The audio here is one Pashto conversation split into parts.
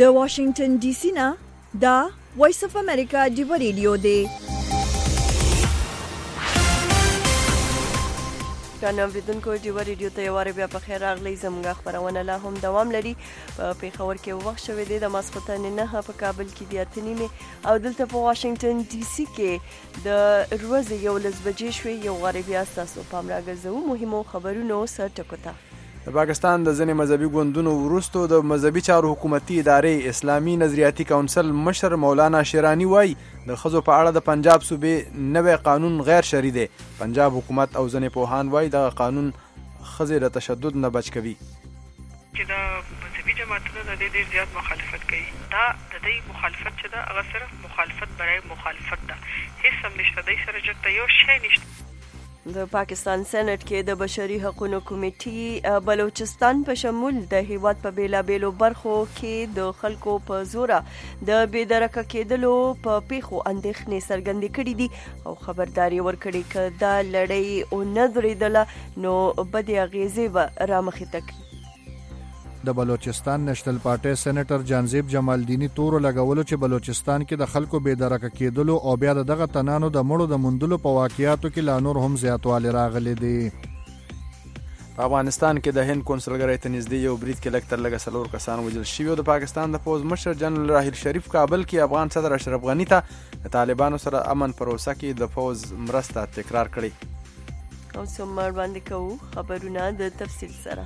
د واشنگټن ډي سي نه دا وایس اف امریکا ډیو ریډیو دی. کانو بدونکو ډیو ریډیو ته یو واره بیا په خیر راغلی. زموږ خبرونه لا هم دوام لري. په پیښور کې وخت شوی دی د ماسختن نه په کابل کې دی اتنیمه او دلته په واشنگټن ډي سي کې د ورځې 11 بجې شوي. یو واره بیا تاسو پام راګرځو مهمو خبرونو سره ټکوتا. د پاکستان د ځینې مذهبي ګوندونو وروستو د مذهبي چارو حکومتي ادارې اسلامي نظریاتي کونسل مشر مولانا شیرانی وایي د ښځو په اړه د پنجاب صوبې نوی قانون غیر شرعي دی. پنجاب حکومت او ځینې پوهان وایي دغه قانون ښځې د تشدد نه بچ کوي. چې دا مذهبي جماعتونه د دې ډېر زیات مخالفت کوي. دا د دې مخالفت چې دا هغه صرف مخالفت برای مخالفت ده. هیڅ هم نشته. د سره جګړه یو شی نشته. د پاکستان سېنات کې د بشري حقوقو کمیټې بلوچستان په شمول د هیواد په بیلابېلو برخو کې د خلکو په زوره د بېدرکه کېدلو په پیښو اندېښنې څرګندې کړې دي او خبرداري ورکړې که دا لړۍ ونه درېدله نو بدې اغېزې به رامخې ته کړي. د بلوچستان نېشنل پارټي سېنیټر جانزیب جمالدینی تور لګولو چې بلوچستان کې د خلکو بېدرکه کېدلو او بیا دغه تنانو د مړو د موندلو په واقعاتو کې لا نور هم زیاتوالی راغلی دی. په افغانستان کې د هند کونسلګرۍ ته نږدې یو برید کې لږ تر لږه 4 کسان وژل شوي او د پاکستان د پوځ مشر جنرال راحیل شریف کابل کې افغان صدر اشرف غني ته د طالبانو سره امن پروسه کې د پوځ مرسته تکرار کړې. او څومره باندې کوو خبرونه د تفصیل سره.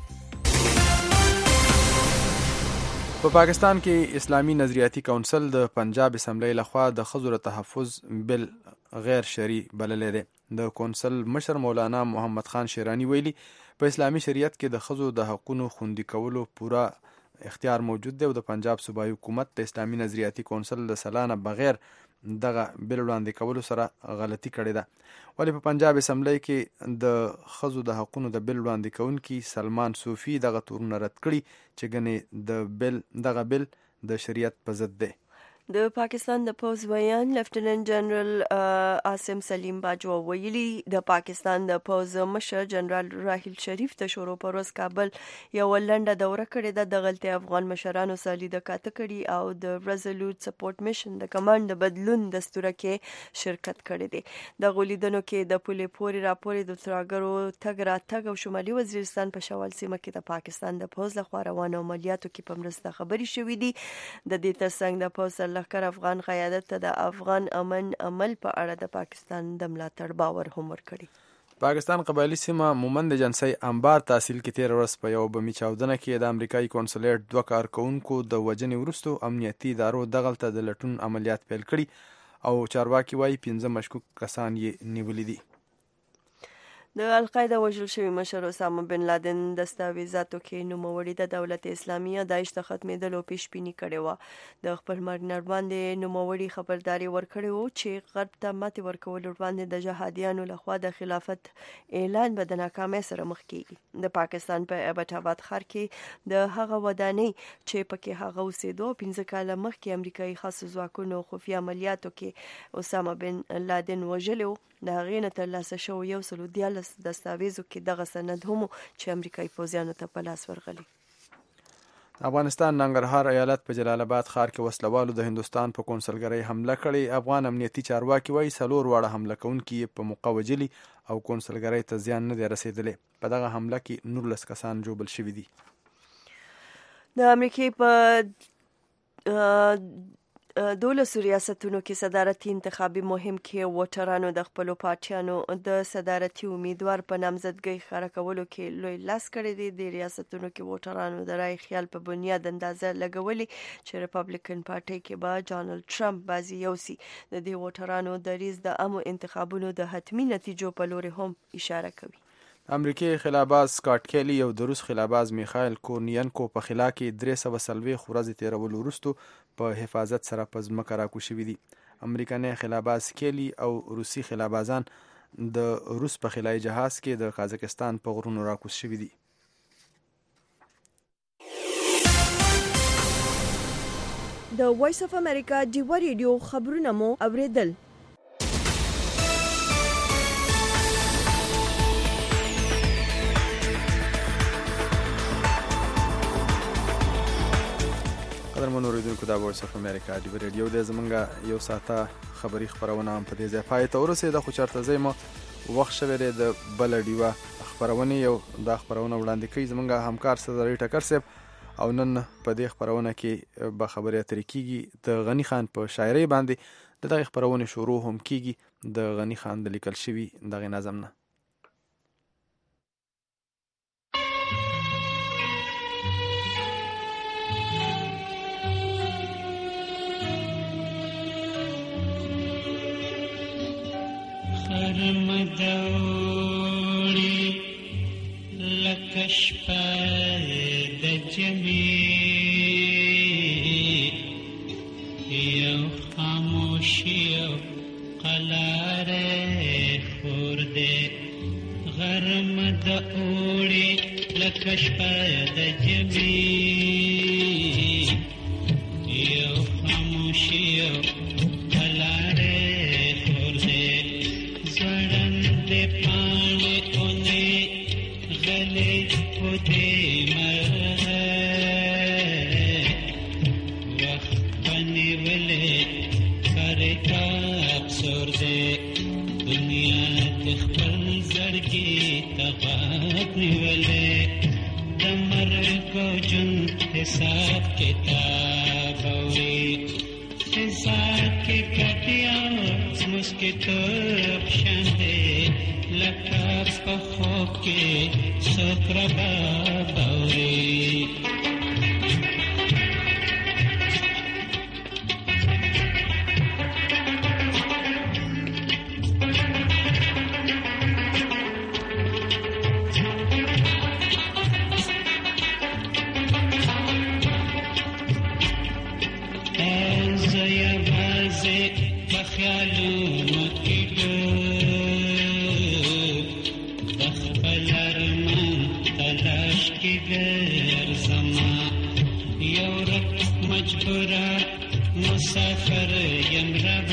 په پاکستان کې اسلامي نظریاتي کونسل د پنجاب اسمبلی لخوا د ښځو د تحفظ بل غیر شرعي بللی دی. د کونسل مشر مولانا محمد خان شیرانی ویلي په اسلامي شریعت کې د ښځو د حقونو خوندي کولو پوره اختیار موجود دی او د پنجاب صوبایي حکومت د اسلامي نظریاتي کونسل د سلانه بغیر دغه بل وړاندې کولو سره غلطي کړې ده. ولې په پنجاب اسمبلی کې د ښځو د حقونو د بل وړاندې کوونکي سلمان صوفي دغه تورونه رد کړي چې ګنې دغه بل د شریعت په ضد دی. د پاکستان د پوځ ویان لیفټیننټ جنرال عاصم سلیم باجوه ویلي د پاکستان د پوځ مشر جنرال راحیل شریف د شروع پر ورځ کابل یو لنډه دوره کړې ده. د غلطي افغان مشرانو سره لیده کاته کړي او د ریزولوټ سپورټ میشن د کمانډ بدلون دستور کې شرکت کړی دی. د غولیدنو کې د پولې پوري راپورې د ترګرو تګ راتګ او شمالي وزیرستان په شمال سیمه کې د پاکستان د پوځ لخوا روانو عملیاتو کې په مرسته خبري شوې دي. د دې ترڅنګ د پوځ لخر افغان قیادت ته د افغان امن عمل په اړه د پاکستان د ملاتړ باور هم ورکړي. پاکستان قبایلی سیمه مومند جنسي انبار تحصیل کې 13 ورځ په یو بمي چاودنه کې د امریکایي کونسلیټ 2 کارکونکو د وژنې وروسته امنیتي ادارو دغلته د لټون عملیات پیل کړي او چارواکي وايي 15 مشکوک کسان یې نیولي دي. د القاعده وژل شوی مشر اسامه بن لادن دستاویزاتو کې نوموړي د دولت اسلامي داعش ته ختمېدلو پیشبیني کړې وه. د خپل مرګ نه وړاندې نوموړي خبرداري ورکړې وه چې غرب ته ماتې ورکول وړاندې د جهادیانو لخوا د خلافت اعلان به د ناکامۍ سره مخ کېږي. د پاکستان په ایبټ آباد ښار کې د هغه ودانۍ چې پکې هغه اوسېدو 15 کاله مخکې امریکایي خاصو ځواکونو خفیه عملیاتو کې اسامه بن لادن وژلی و. د هغې نه ترلاسه شوی 114 دستاویزو کې دغه سند هم چې امریکایي پوځیانو ته په لاس ورغلی. افغانستان ننګرهار ایالت په جلال آباد ښار کې وسلوالو د هندوستان په کونسلګرۍ حمله کړې. افغان امنیتي چارواکي وایي 4 واړه حمله کوونکي په موقع وجلي او کونسلګرۍ ته زیان نه دی رسېدلی. په دغه حمله کې 19 کسان ژوبل شوي دي. د امریکې په 12 ریاستونو کې صدارتي انتخابي مهم کې ووټرانو د خپلو پارټیانو د صدارتي امیدوار په نامزدګۍ خپاره کولو کې لوی لاس کړی دی. د ریاستونو کې ووټرانو د رای خیال په بنیاد اندازه لګولې چې ریپبلیکن پارټي کې به ډانلډ ټرمپ بازي یوسي. د دې ووټرانو دریځ د عامو انتخابونو د حتمي نتیجو په لوري هم اشاره کوي. امریکای خلاباز سکاټ کیلی او د روس خلاباز میخایل کورنینکو په خلا کې 340 ورځې تیرولو وروسته په حفاظت سره په ځمکه راکوز شوي دي. امریکایي خلاباز کیلی او روسي خلابازان د روس په خلایي جهاز کې د قازقستان په غرونو راکوز شوي دي. د وایس اف امریکا ډیو ریډیو خبرونه مو اوریدل. اوریدونکو دا وایس اف امریکا دی ریډیو د زمونږه یو ساعته خبری خبرونه هم په دې ځای پای ته ورسېده خو چرته ځای مو وخت شوی دی د بل ډیوه خبرونه یو دا خبرونه وړاندې کوي زمونږ همکار سره ټکر صاحب او نن په دې خبرونه کې به خبرې اترې کیږي د غنی خان په شاعرۍ باندې د دغه خبرونه شروع هم کیږي د غنی خان د لیکل شوی دغه نظم نه خرمدوړي لکه شپه د جميع یو خاموشي یو قلاره خور دی غرمدوړي لکه شپه د جميع یو خاموشي یو حساب کتاب اوری حساب کے کٹیا مسکتوب شاندے لکا پخو کے سکربا اوری مسافر یم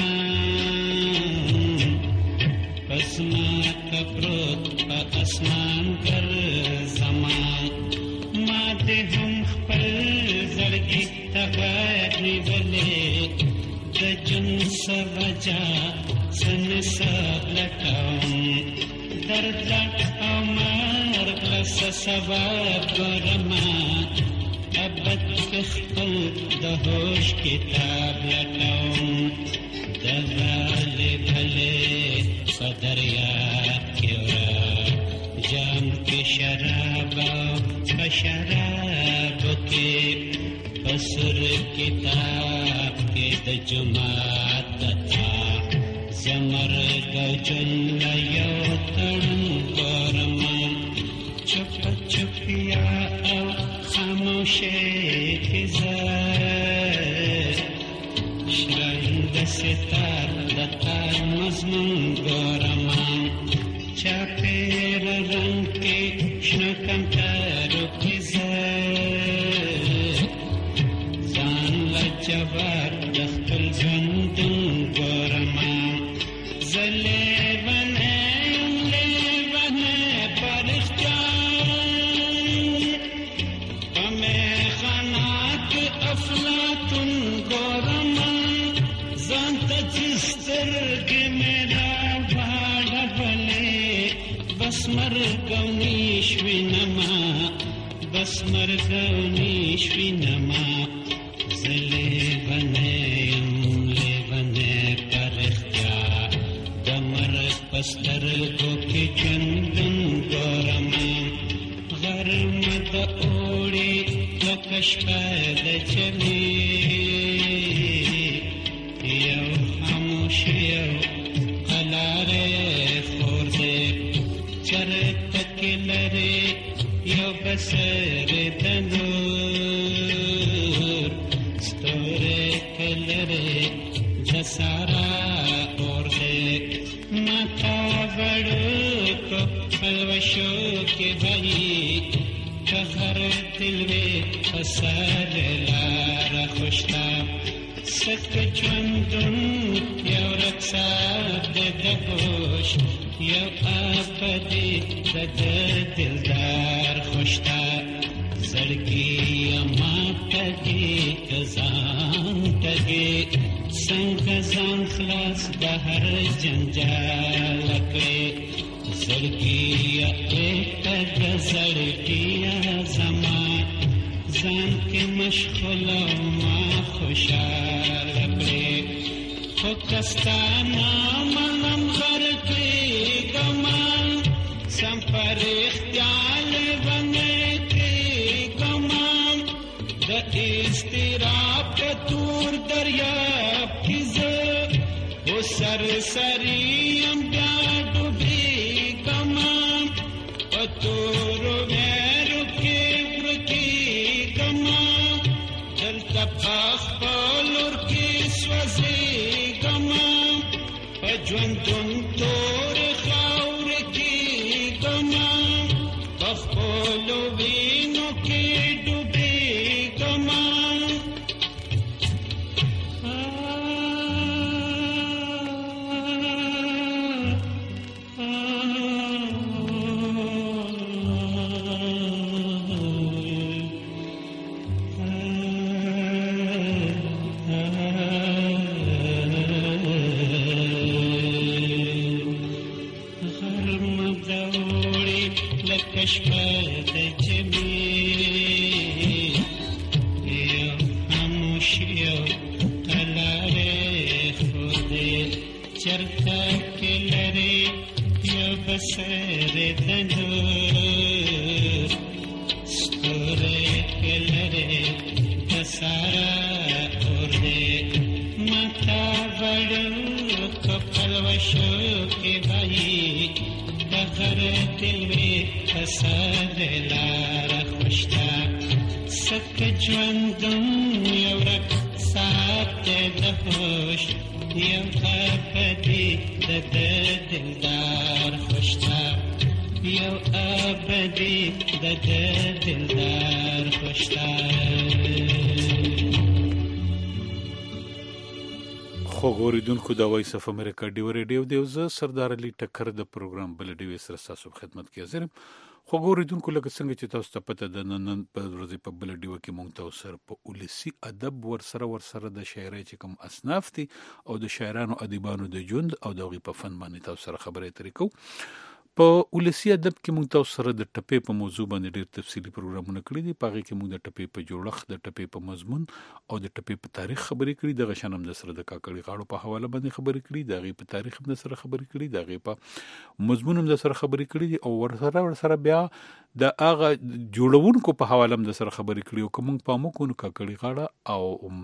روان پسما کپروت پا اسمان کر زمان ما دے هم خپل زرگی تغیری ولی دا جن سوجا سن سب لکاؤں درد او مرگ لس سباب گرمان ابد خپل د هوش کتاب لټوم د غالي بھلې صدریا کیورا جام کې شراب شراب کې پسر کتاب کې د جمعات تا زمر گوجن یو تړم ګورم چپ چپیا او خاموشه شرند ستار دتار مضمون گورمان چاپیر رنگ کے شنکم تارو کی زان لجوار دختل زندن گورمان زلے بنے بس مرگونی شوینما زلے بنے پر اختیار دمر پستر گو کی چندن گورما غرم دا اوڑی لکش پید چلی یو خاموش یو قلارے خورده چرت کلرے یو بسر دنور ستوره کلره جسارا اورده ماتا بڑو کو پلوشو کے بھائی کہر دلوے پسر لارا خوشتا سک چندن یو رکسا دگوش یو آبدی دد دلدار خوشتا زڑگی اما تگی کزان جنجال کړې زړګیا ایک زړګیا زما ځان کې مشغوله ما خوشال کړې خو کستانا منم غر کړې ګمان سم پر اختیال باندې کړې ګمان د استراب تور دریاب کې زه او سر سریم بیا ډوبې ګمان په تور مېرو کې ورکې ګمان دلته خپل ور کې سوځې ګمان په ژوندون تور خاور کې ګمان په خپل وینو کې ډوبې ګمان خو غوریدونکو د وایس اف امریکا ډیو ریډیو دیو زه سردار علي ټکر د پروګرام بل ډیو سره تاسو خدمت کې حاضر خو غوریدونکو لکه څنګه چې تاسو ته پته ده نن په ورځ په بل ډیو کې مونږ تاسو سره په ولسی ادب ورسره د شاعرۍ چې کوم اصناف دي او د شاعرانو ادیبانو د ژوند او د غي په فن باندې تاسو سره خبرې اترې کوو په ولسی ادب کې مونږ تاسو سره د ټپې په موضوع باندې ډېر تفصیلی پروګرامونه کړی دي پاره کې مونږ د ټپې په جوړښت د ټپې په مضمون او د ټپې په تاریخ خبرې کړې د غشنم د سره د کاکړي غاړو په حواله باندې خبرې کړې د غي په تاریخ هم د سره خبرې کړې د غي په مضمون هم د سره خبرې کړې دي او ورسره بیا د هغه جوړونکو په حواله هم د سره خبرې کړې او کوم په مو کو کاکړي غاړه او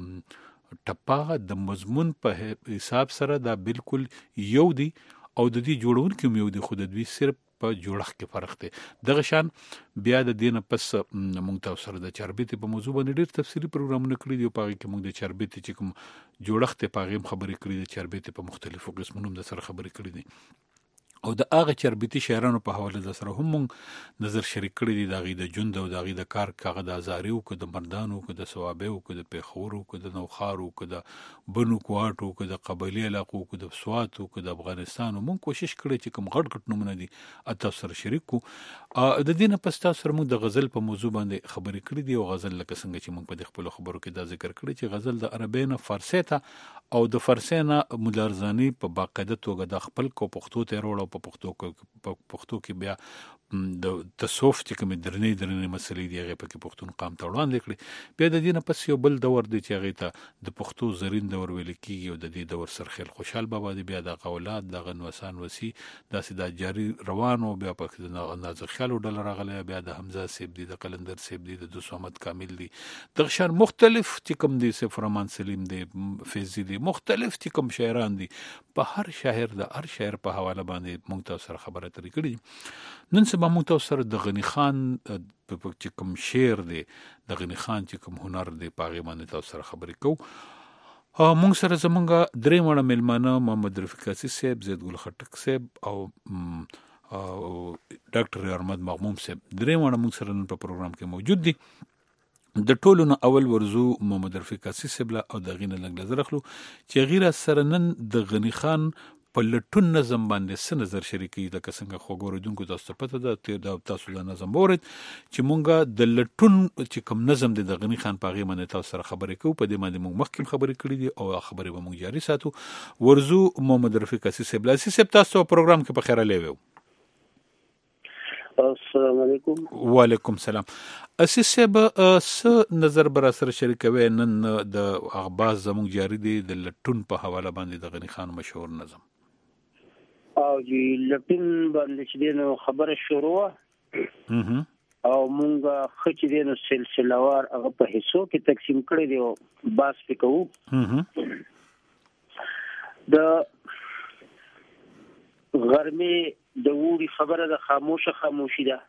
ټپه د مضمون په حساب سره دا بالکل یو دی او د دې جوړونکو یو دی خود دوی صرف په جوړښت کې فرق دی دغه شان بیا د دینه پس مونږ تاسو سره د چاربېتې په موضوع باندې ډېر تفصیلی پروګرامونه کړی دی په هغه کې مونږ د چاربېتې چې کوم جوړښت په هغه خبرې کړې دي چاربېتې په مختلفو قسمونو د سره خبرې کړې دي او د هغه چربيتي شاعرانو په حواله د سره هم نظر شریک کړی دی د غي د ژوند او د غي د کار کاغه د ازاریو کو د مردانو کو د ثوابو کو د پیښورو کو د نوخارو کو د بنو کواټو کو د قبایلی علاقو کو د سواتو کو د افغانستان مون کوشش کړی چې کوم غټ نمونه دي اته سره شریک کو د دینه پستا سره مون د غزل په موضوع باندې خبرې کړې دي او غزل لکه څنګه چې مون په خپل خبرو کې دا ذکر کړی چې غزل د عربین فارسی ته او د فارسی نه ملارزانی په باقاعده توګه د خپل کو پښتو ته وروړو په پښتو کې بیا د تصوف چې کوم درنې مسلې دی هغه په کې پښتون قام ته وړاندې کړي بیا د دینه پس یو بل دور دی چې هغه ته د پښتو زرین دور ویل کیږي او د دې دور سرخیل خوشحال بابا دی بیا د قولات د غنوسان وسی داسې د جاری روانو بیا په نازک خیال ډول راغله بیا د حمزه سیب دی د قلندر سیب دی د دوسامت کامل دی د شان مختلف چې کوم دی سفرمان سلیم دی فیضی دی مختلف چې کوم شاعران دي په هر شاعر د هر شاعر په حواله باندې مونږ تاسو سره خبره ترې کړې نن سبا مونږ تاسو سره د غنی خان چې کوم شعر دی د غنی خان چې کوم هنر دی په هغه باندې تاسو سره خبرې کوو مونږ سره زمونږ درې مړه ملمانه محمد رفیق قاسی صاحب زید ګل خټک صاحب او ډاکټر احمد مغموم صاحب درې مړه مونږ سره په پروګرام کې موجود دي د ټولو نه اول ورزو محمد رفیق قاسی صاحب او د غینه لنګ نظر اخلو چې غیره سره نن د غنی خان په لټون نظم باندې څه نظر شریکي د څنګه خو ګوردونکو تاسو پته ده ته تاسو د نظم ورید چې مونږه د لټون چې کوم نظم د غنی خان پاغي باندې تاسو سره خبرې کوو په دې باندې مونږ مخکې خبرې کړې دي او خبرې به مونږ جاري ساتو. ورزو محمد رفیق اسیسبلاسی سب تاسو پروګرام کې په خیر لیوو. السلام علیکم. وعلیکم السلام. اسیسب س نظر بر سره شریکوي نن د اخبار زموږ جاری دي د لټون په حواله باندې د غنی خان مشهور نظم او جی لټون باندې چې نو خبره شروع او مونږه خچ دې نو سلسله وار هغه په حصو کې تقسیم کړی دی او باس پکو د غرمه د ووري خبره د خاموشي ده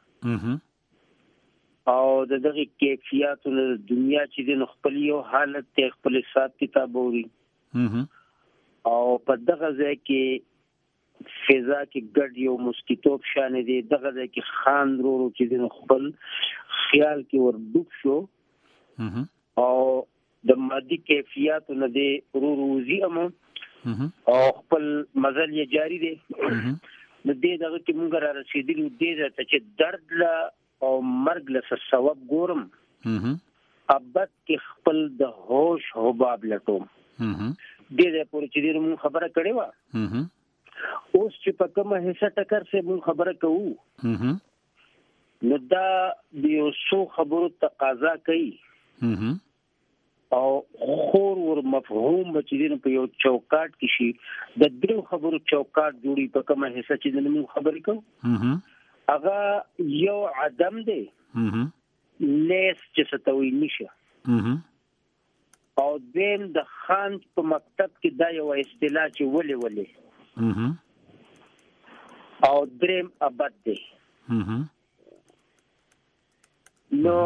او د دغه کیفیت د دنیا چې د خپل یو حالت ته خپل حساب کتاب ووري او په دغه ځای کې فضا کې ګډ یو مسکیتوب شان دي دغه ځای کې خان ورو چې د خپل خیال کې ور ډوب شو او د مادي کیفیت نه دي روزي امو او خپل مزل یې جاری دی د دې دغه کې مونږ را رسیدلو دې ته چې درد لا او مرګ له ثواب ګورم ابد کې خپل د هوش حباب لټوم دې پورې چې دې مونږ خبره کړې و اوس چې په کومه حصہ ټکر سه مونږ خبره کوو نو دا د یو څو خبرو تقاضا کوي او خور ور مفهوم چې په یو چوکاټ کې شي د درو خبرو چوکاټ جوړي په کومه حصہ چې موږ خبرې کوو هغه یو عدم دی لیس چې ستوي نشه او دیم د خان په مکتب کې دا یو اصطلاح چې ولې او دریم ابد دی نو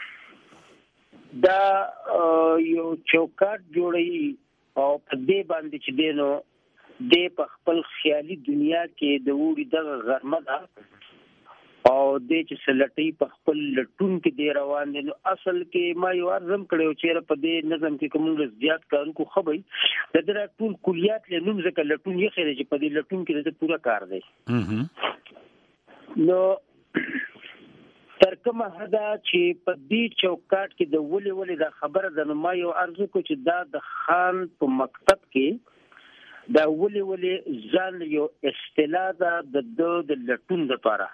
دا یو چوکاټ جوړي او په دې باندې چې دینو د په خپل خیالي دنیا کې د وړي د غرمه ده او د چې سلټي په خپل لټون کې دی روان دي نو اصل کې ما یو ارزم کړو چې په دې نظم کې کوم زیات کارونکو خبري د درا ټول کلیات له نوم ځکه لټون یې خېره چې په دې لټون کې د پورا کار دی نو ترکمه هدا چې په دې چوکاټ کې د ولې د خبره د ما یو ارزو کو چې دا د خان په مکتب کې دا ولې ځان یو اصطلاح د لټون لپاره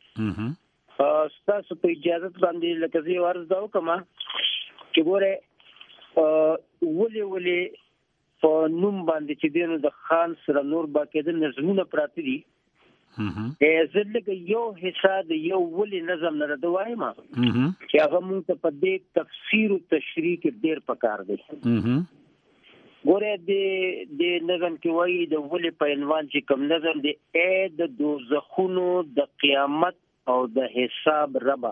تاسو په اجازه باندې لکه زه ورز دا وکم چې ګوره ولې په نوم باندې چې دینو د خان سره نور باقي د نظمونه پراته دي زلګ یو حصہ د یو ولې نظم نه راځوي ما چې هغه مونږ ته په دې تفسیر او تشریح کې ډېر پکار دی ګوره د نظم کې وایي د ولې په عنوان چې کوم نظم دی د دوزخونو د قیامت او د حساب ربا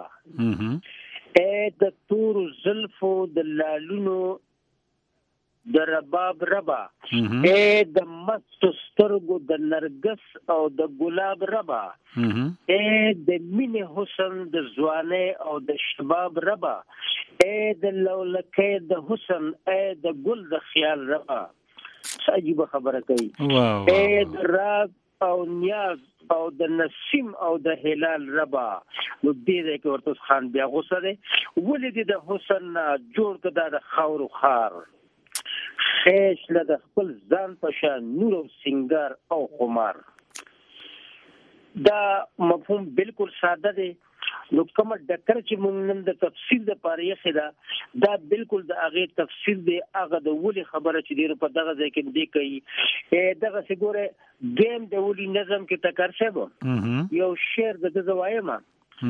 د تور زلفو د لالونو د رباب ربا د مست سترګو د نرګس او د ګلاب ربا د مینې حسن د ځواني او د شباب ربا د لولکې د حسن د ګل د خیال ربا عجیب خبره کوي د راز او نیاز او د نسیم او د هلال ربا نو دې کې ورته خان بیا غوسه ده ولې د حسن جوړ کړه د خاور خار خیش له خپل ځان په شان نور او سنگار او خمار دا مفهوم بالکل ساده دی نو کوم ډکر چې مونږ نن د تفسیر د پاره یې خدا دا بالکل د هغه تفسیر دی هغه د ولي خبره چې دی په دغه ځای کې دی کوي دغه څنګه دیم د ولي نظم کې تکر شوه یو شعر د زوایما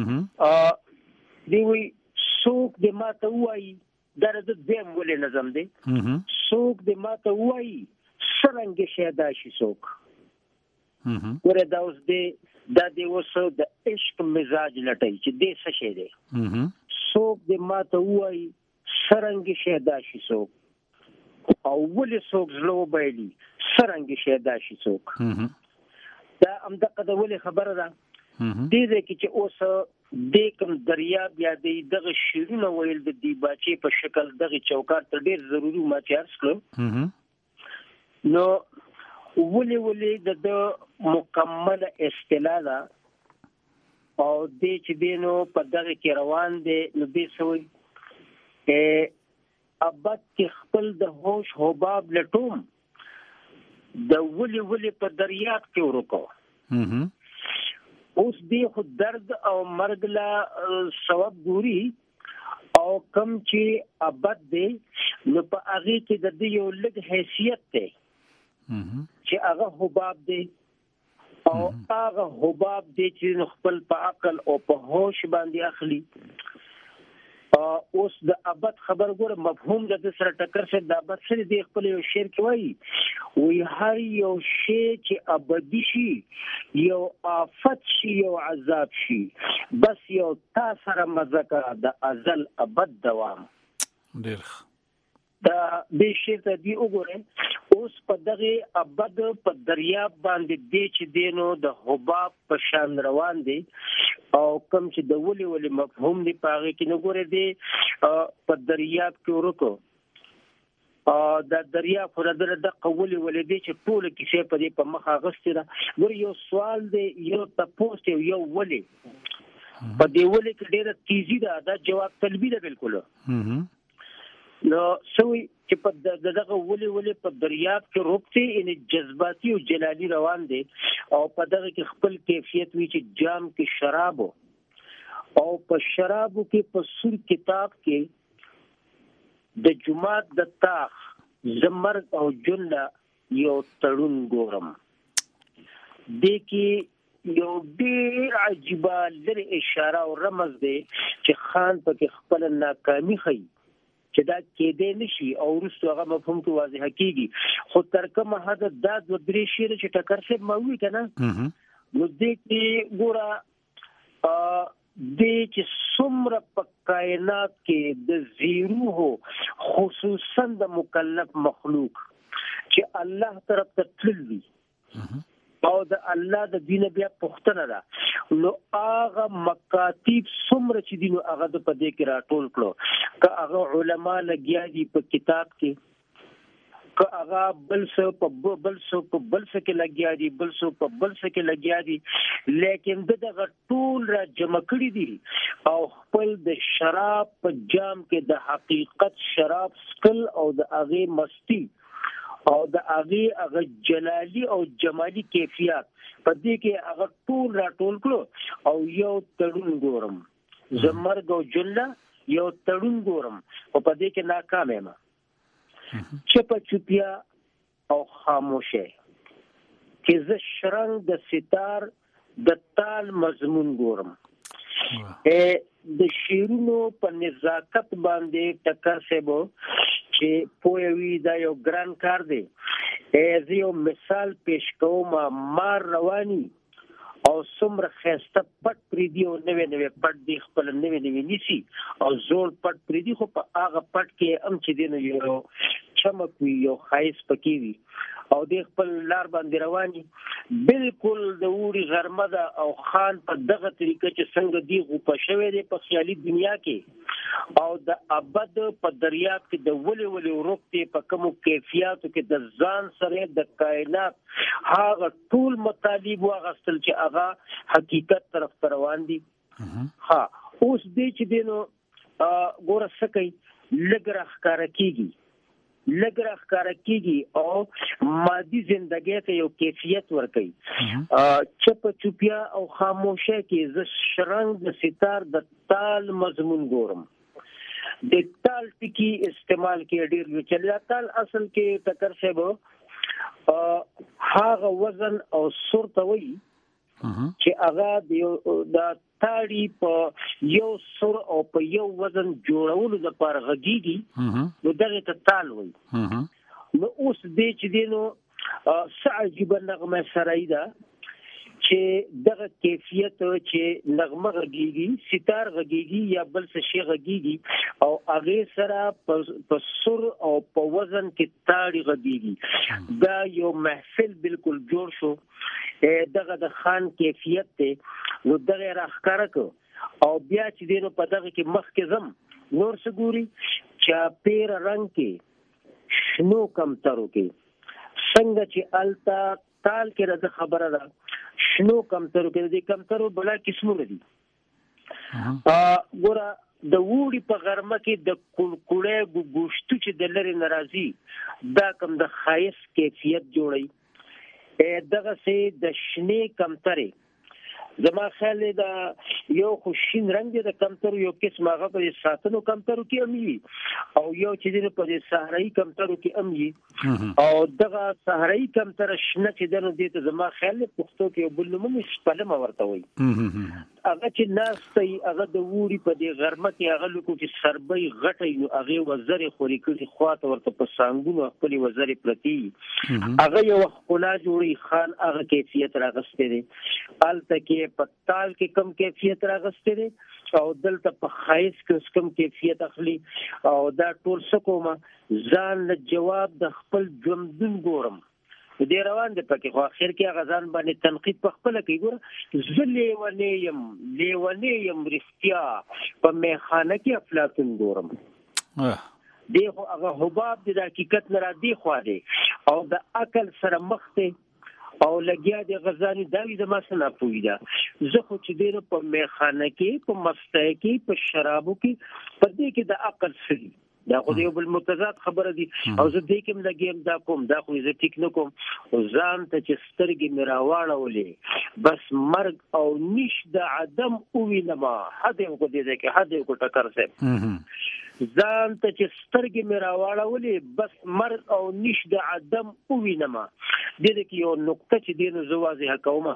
دی وی سوق د ماته وای درته دیم ولې نظم دی سوق د ماته وای سرنګ شهدا شي سوق ورته دا اوس دی دا دی وسو د عشق مزاج لټای چې دې څه شه دی سوق د ماته وای سرنګ شهدا شي سوق او ولې سوق زلو بایلی سرنګ شهدا شي سوق دا امدقه د ولې خبره ده دې کې چې اوس د کوم دریاب یا دغه شیرونه ویل د دی باچې په شکل دغه چوکاټ ته ډیر ضروری ما چارج کړو نو ولې د مکمل اصطلاح ده او د چې دینو په دغه کې روان دي نو دې سوی ابد کې خپل د هوش حباب لټوم د ولې په دریاب کې ورکو اوس دی خو درد او مرګ لا سبب ګوري او کم چې ابد دی نو په هغه کې د دې یو لږ حیثیت دی چې هغه حباب دی او هغه حباب دی چې خپل په عقل او په هوش باندې اخلي اوس د ابد خبر ګور مفهوم د سره ټکر شه د ابد سره د خپل یو شعر کې وایي هر یو شی چې ابدي شي یو آفت شي یو عذاب شي بس یو تا سره مزه د ازل ابد دوام ډیر دا د شعر ته دی وګورئ اوس په دغه ابد په دریاب باندې دی چې دینو د حباب په شان روان دی او کوم چې د ولې مفهوم دی پاره کې نه ګوره دی په دریاب کې ورکو د دریاب پر د قولي ولدي چې ټول کیسه په دې په مخ اغستې ده ګور یو سوال دی یو تاسو یو ولې په دې ولې کې ډېر تیزی ده دا جواب طلبي ده بالکل نو سوي چې په دغه ولې په دریاب کې روکتي ان جذباتي او جلالي روان دي او په دغه کې خپل کیفیت وی چې جام کې شراب او په شرابو کې په سور کتاب کې د جمعات د تاخ زمر او جنلا یو تړون ګورم د کې یو ډېر عجیبه لري اشاره او رمز دی چې خان پکې خپل ناکامي خي چې دا کېدې نشي او ورسته هغه مفهوم کې واضح کیږي خو تر کومه حد دا د درې شعر چې ټکر څه موي کنه نو دې کې ګوره دې چې څومره په کائنات کې د زیرو خصوصا د مکلف مخلوق چې الله طرف ته تللی او د الله د دین بیا پختنه ده نو هغه مکاتب څومره چې دینو هغه د پدې کې راټول کړو که هغه علما لګیا دي په کتاب کې که هغه بل څه کې لګیا دي بل څه کې لګیا دي لیکن دغه ټول را جمع کړی دي او خپل د شراب په جام کې د حقیقت شراب سکل او د هغه مستی او د هغه جلالی او جمالی کیفیت په دې کې هغه ټول راټول کړو او یو تړون ګورم زمرګ او جله یو تړون ګورم او په دې کې ناکام یم چپ چپیا او خاموشه کې ز شرنګ د ستار د تال مضمون ګورم د شیرونو په نزاکت باندې ټکر سبو چې پوهوي دا یو ګران کار دی زه یو مثال پیش کوم مار رواني او څومره خسته پټ پریدي او نوې پټ دی خپل نوې نيسي او زول پټ پریدي خو په هغه پټ کې ام چې دین یو چمک وي یو خایس پکې وي او د خپل لار باندې رواني بالکل د وړي غرمه ده او خان په دغه طریقه چې څنګه دی غو په شوي دی په خیالي دنیا کې او د ابد په دریاب کې د ولې ورکته په کوم کیفیتو کې د ځان سره د کائنات هغه ټول مطالب واغستل چې هغه حقیقت طرف روان دي ها اوس دې چې دینو ګوره سکه لګره ښکارا کیږي او مادي ژوندۍ ته یو کیفیت ورکړي چپ چپیا او خاموشه کې ز شرنګ د ستار د تال مضمون ګورم د تال ټکی استعمال کې ډیر وی چلیا تال اصل کې ټکر شبو هغه وزن او سور ته وی چې هغه د تاړي په یو سر او په یو وزن جوړولو د پر غږیږي نو دغه ته تال وي نو اوس دې چې دینو سعجب نغمه سرایدا چې دغه کیفیت چې نغمه غږیږي ستار غږیږي یا بل څه شی غږیږي او هغه سره په سر او په وزن کې تاړي غږیږي دا یو محفل بالکل جوړ شو دغه د خان کیفیت ته نو دغه راخکاره کو او بیا چې دینو په دغه کې مخ کې زم نور سګوري چا پیر رنگ کې شنو کم ترو کې څنګه چې التا تال کې راځه خبره ده شنو کمترو کې دي کمترو بلا قسمونه دي ګوره د وړي په غرمه کې د کړکړې ګوشتو چې د لری ناراضي دا کم د خایس کیفیت جوړي دغه سي د شنه کمتري زما خیال دا یو خوشین رنگ د کمترو یو قسم هغه په ساتنو کمترو کې امي او یو چې د په صحرایي کمترو کې امي او دغه صحرایي کمتر شنه چې دنو دي ته زما خیال پښتو کې یو بل نوم سپلم ورته وي هغه چې ناستي هغه د ووري په دې غرمه کې هغه لکو چې سربې غټي نو هغه وزري خوري کړي خواته ورته په سانګونو خپل وزري پرتی هغه یو خلا جوړي خان هغه کیفیت راغسته دي الته کې پتال کې کم کیفیت راغسته دي او دلته په خایس کې کم کیفیت اخلي او دا ټول سکوما ځان له جواب د خپل ژوندون ګورم دې روان دي پکې خو اخر کې غزان باندې تنقید په خپل کې ګور زلې ونیم رښتیا په میخانه کې افلاطون ګورم دغه هغه حباب د حقیقت نه را دی خو دی او د عقل سره مخ ته او لګیا د غزانی داوی د مسنه پویدا زه خو چې ډیر په میخانه کې په مسته کې په شرابو کې په دې کې د عقل سړي دا خو یو بل متضاد خبره دي او زه دې کوم لګیم دا کوم دا خو زه ټیک نه کوم ځان ته چې سترګې میراواړولې بس مرګ او نش د عدم او وینما حد یو کو دې کې حد یو کو ټکر سه ځان ته چې سترګې میراواړولې بس مرګ او نش د عدم او وینما دې کې یو نقطه چې دینو زوازه کومه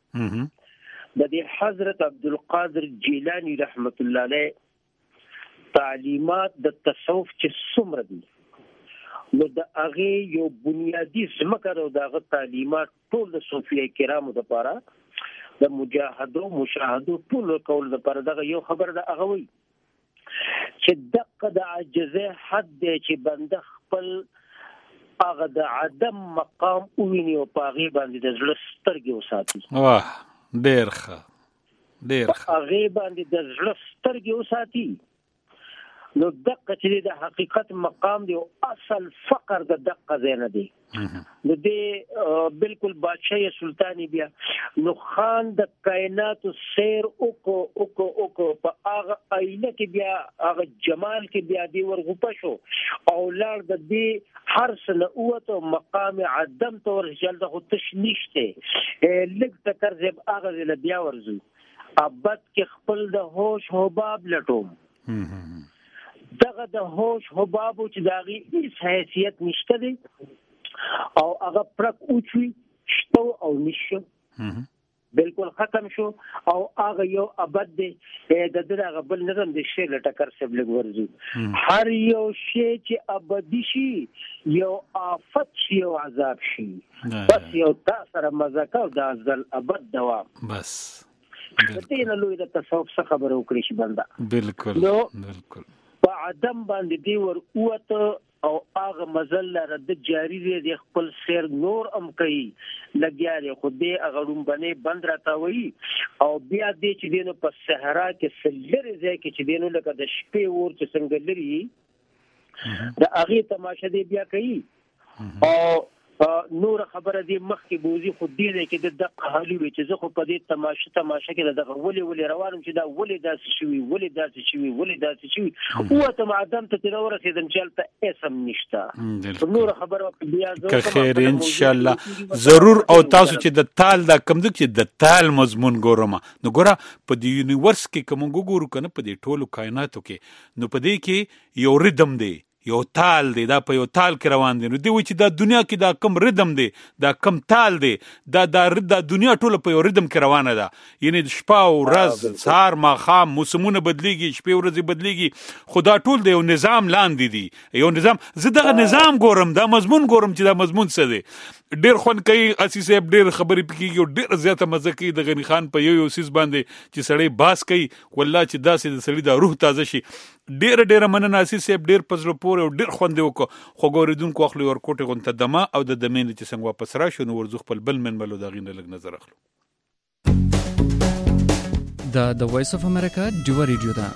د دې حضرت عبدالقادر جیلانی رحمت الله علیه تعلیمات د تصوف چې څومره دي نو د هغه یو بنیادی ځمکه او دغه تعلیمات ټول د صوفیه کرامو لپاره د مجاهدو مشاهدو ټول کول لپاره دغه یو خبر د هغه وي چې دغه د عجزه حد چې بنده خپل هغه د عدم مقام ویني او پاغي باندې د زړه سترګې وساتي واه ډېر ښه هغه باندې د زړه سترګې وساتي نو دقه چې د حقیقت مقام دی او اصل فقر د دقه زینه دی نو دې بالکل بادشاہ سلطانی بیا نو خان د کائنات سیر او کو په هغه آینه کې بیا هغه جمال کې بیا دی ورغوپه شو او لار د دې هر سنه اوته مقام عدم تو ورجل د خودش نشته لګ تکر زب هغه ل بیا ورزو ابد کې خپل د هوش حباب لټوم دغه د هوش حباب چې داغي هیڅ حیثیت نشته دی او هغه پرک اوچوي شتو او نشو بالکل ختم شو او هغه یو ابد دی د دغه بل نظم د شی لټکر سب لګ ورزو هر یو شی چې ابدي شي یو آفت شي او عذاب شي بس یو تاثر مزکه او د ازل ابد دوام بس دې نه لوی د تصوف څخه خبر وکړي شي بنده بالکل په عدم باندې دی ور اوته او هغه مزل رد جاری دی خپل سیر نور ام کوي لګیاري خو دې هغه روم باندې بند راتاوي او بیا دې چې دینو په صحرا کې سلری ځای کې چې دینو لکه د شپې ور چې څنګه لري د هغه تماشه دی بیا کوي او نور خبره دی مخکې بوزي خو دې کې د دقه حالي وي چې زه خو په دې تماشه کې دغه ولې روانم چې دا ولې داسې شوي او ته معدم ته تنور رسیدم چې البته اسم نشته نور خبره بیا که خیر ان شاء الله ضرور او تاسو چې د تال دا کم چې د تال مضمون ګورم نو ګوره په دې یونیورس کې کوم ګورو کنه په دې ټولو کائناتو کې نو په دې کې یو ردم دی یو تال دی دا په یو تال کې روان دی نو دی و چې دا دنیا کې دا کم ردم دی دا کم تال دی دا دنیا ټوله په یو ردم کې روانه ده یعنی شپه او ورځ سهار ماښام موسمونه بدلیږي شپې ورځې بدلیږي خو دا ټول د یو نظام لاندې دي یو نظام زه دغه نظام ګورم دا مضمون ګورم چې دا مضمون څه دی ډېر خوند کوي اسی صاحب ډېر خبرې پکېږي او ډېر زیاته مزه کوي د غني خان په یو سیس باندې چې سړی باس کوي والله چې داسې د سړي دا روح تازه شي ډېر مننه اسی صاحب ډېر پزړه پورې او ډېر خوند وکړو خو ګوریدونکو اخلي ورکوټه غونته دمه او د دمین چې څنګه واپس راشو نو ورزو خپل بل منبلو دا غینه لګ نظر اخلو د وایس اف امریکا ډیو ریډیو دا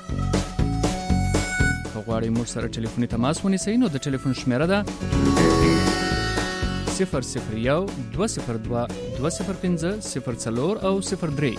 غواړئ موږ سره ټلیفوني تماس ونیسئ نو د ټلیفون شمیره ده 012 001 202 205 04 او 03.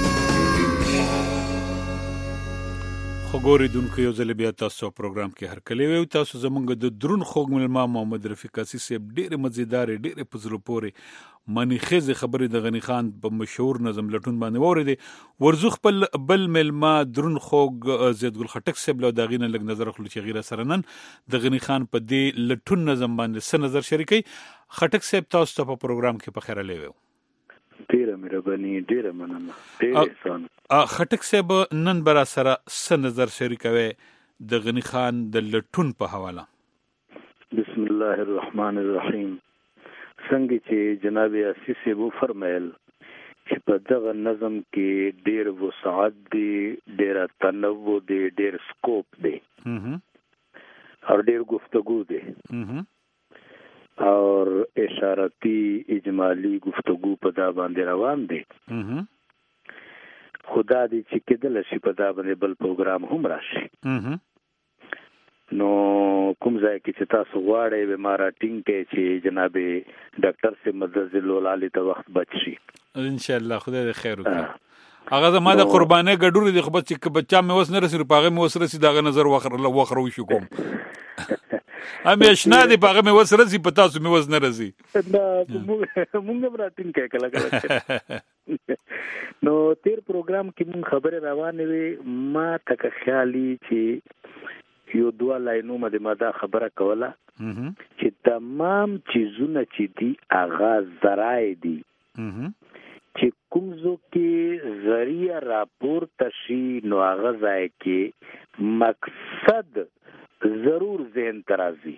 خبرې دونکو یو ځل بیا تاسو پروګرام کې هر کله وي تاسو زمونږ د درون خوږ ملما محمد رفیق اسي صاحب ډېر مزیدار ډېر پزلو پورې منی خزه خبرې د غنی خان په مشهور نظم لټون باندې وریدي ورزو خپل بل ملما درون خوږ زید ګل خټک صاحب له داغینه لګ نظر خلو چې غیره سره نن د غنی خان په دې لټون نظم باندې څه نظر شریکي خټک صاحب تاسو ته په پروګرام کې په خیره لیوي ډیره مهرباني ډیره مننه ډیره احسان خټک صاحب نن برا سره څه نظر شریکوي د غنی خان د لټون په حواله بسم الله الرحمن الرحیم څنګه چې جناب اسیس صاحب فرمایل چې په دغه نظم کې ډیر وسعت دی ډیر تنوع دی ډیر سکوپ دی او ډیر گفتگو دی اور اشارتی اجمالی گفتگو په دا باندې روان دي خدا دې چې کېدل شي په دا باندې بل پروګرام هم راشي نو کوم ځای کې چې تاسو غواړئ به مارا ټینګ کې چې جناب ډاکټر سے مدد لولالي ته وخت بچ شي ان شاء الله خدای دې خیر وکړي هغه زما د قرباني ګډوري د خپل چې بچا مې وس نه رسې پاغه مې وس رسې داغه نظر وخرو شو کوم همیشنا دی پاغه مې وس رسې پتا سو مې وس نه رسې مونږ براتین کې کله کله نو تیر پروګرام کې مونږ خبره روانه وي ما تک خیالي چې یو دوا لاینو مده ماده خبره کوله چې تمام چیزونه چې دي آغاز ذرای دي چې کومزو کې ذریعہ راپور تشي نو هغه ځای کې مقصد ضرور ذهن ترازی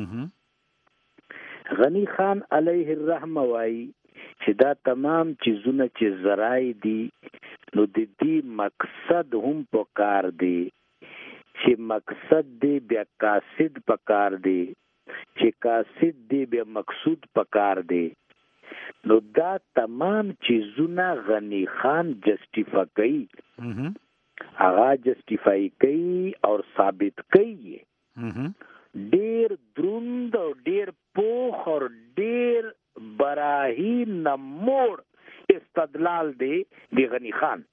غنی خان علیه الرحمه وای چې دا تمام چیزونه چې ذرای دي نو د دې مقصد هم پکار دی چې مقصد دی بیا قاصد پکار دی چې قاصد دی بیا مقصود پکار دی نو دا تمام چیزونه غنی خان جسٹیفائی کوي هغه جسٹیفائی کوي او ثابت کوي ډیر دروند او ډیر پوخ او ډیر براهین نموړ استدلال دی غنی خان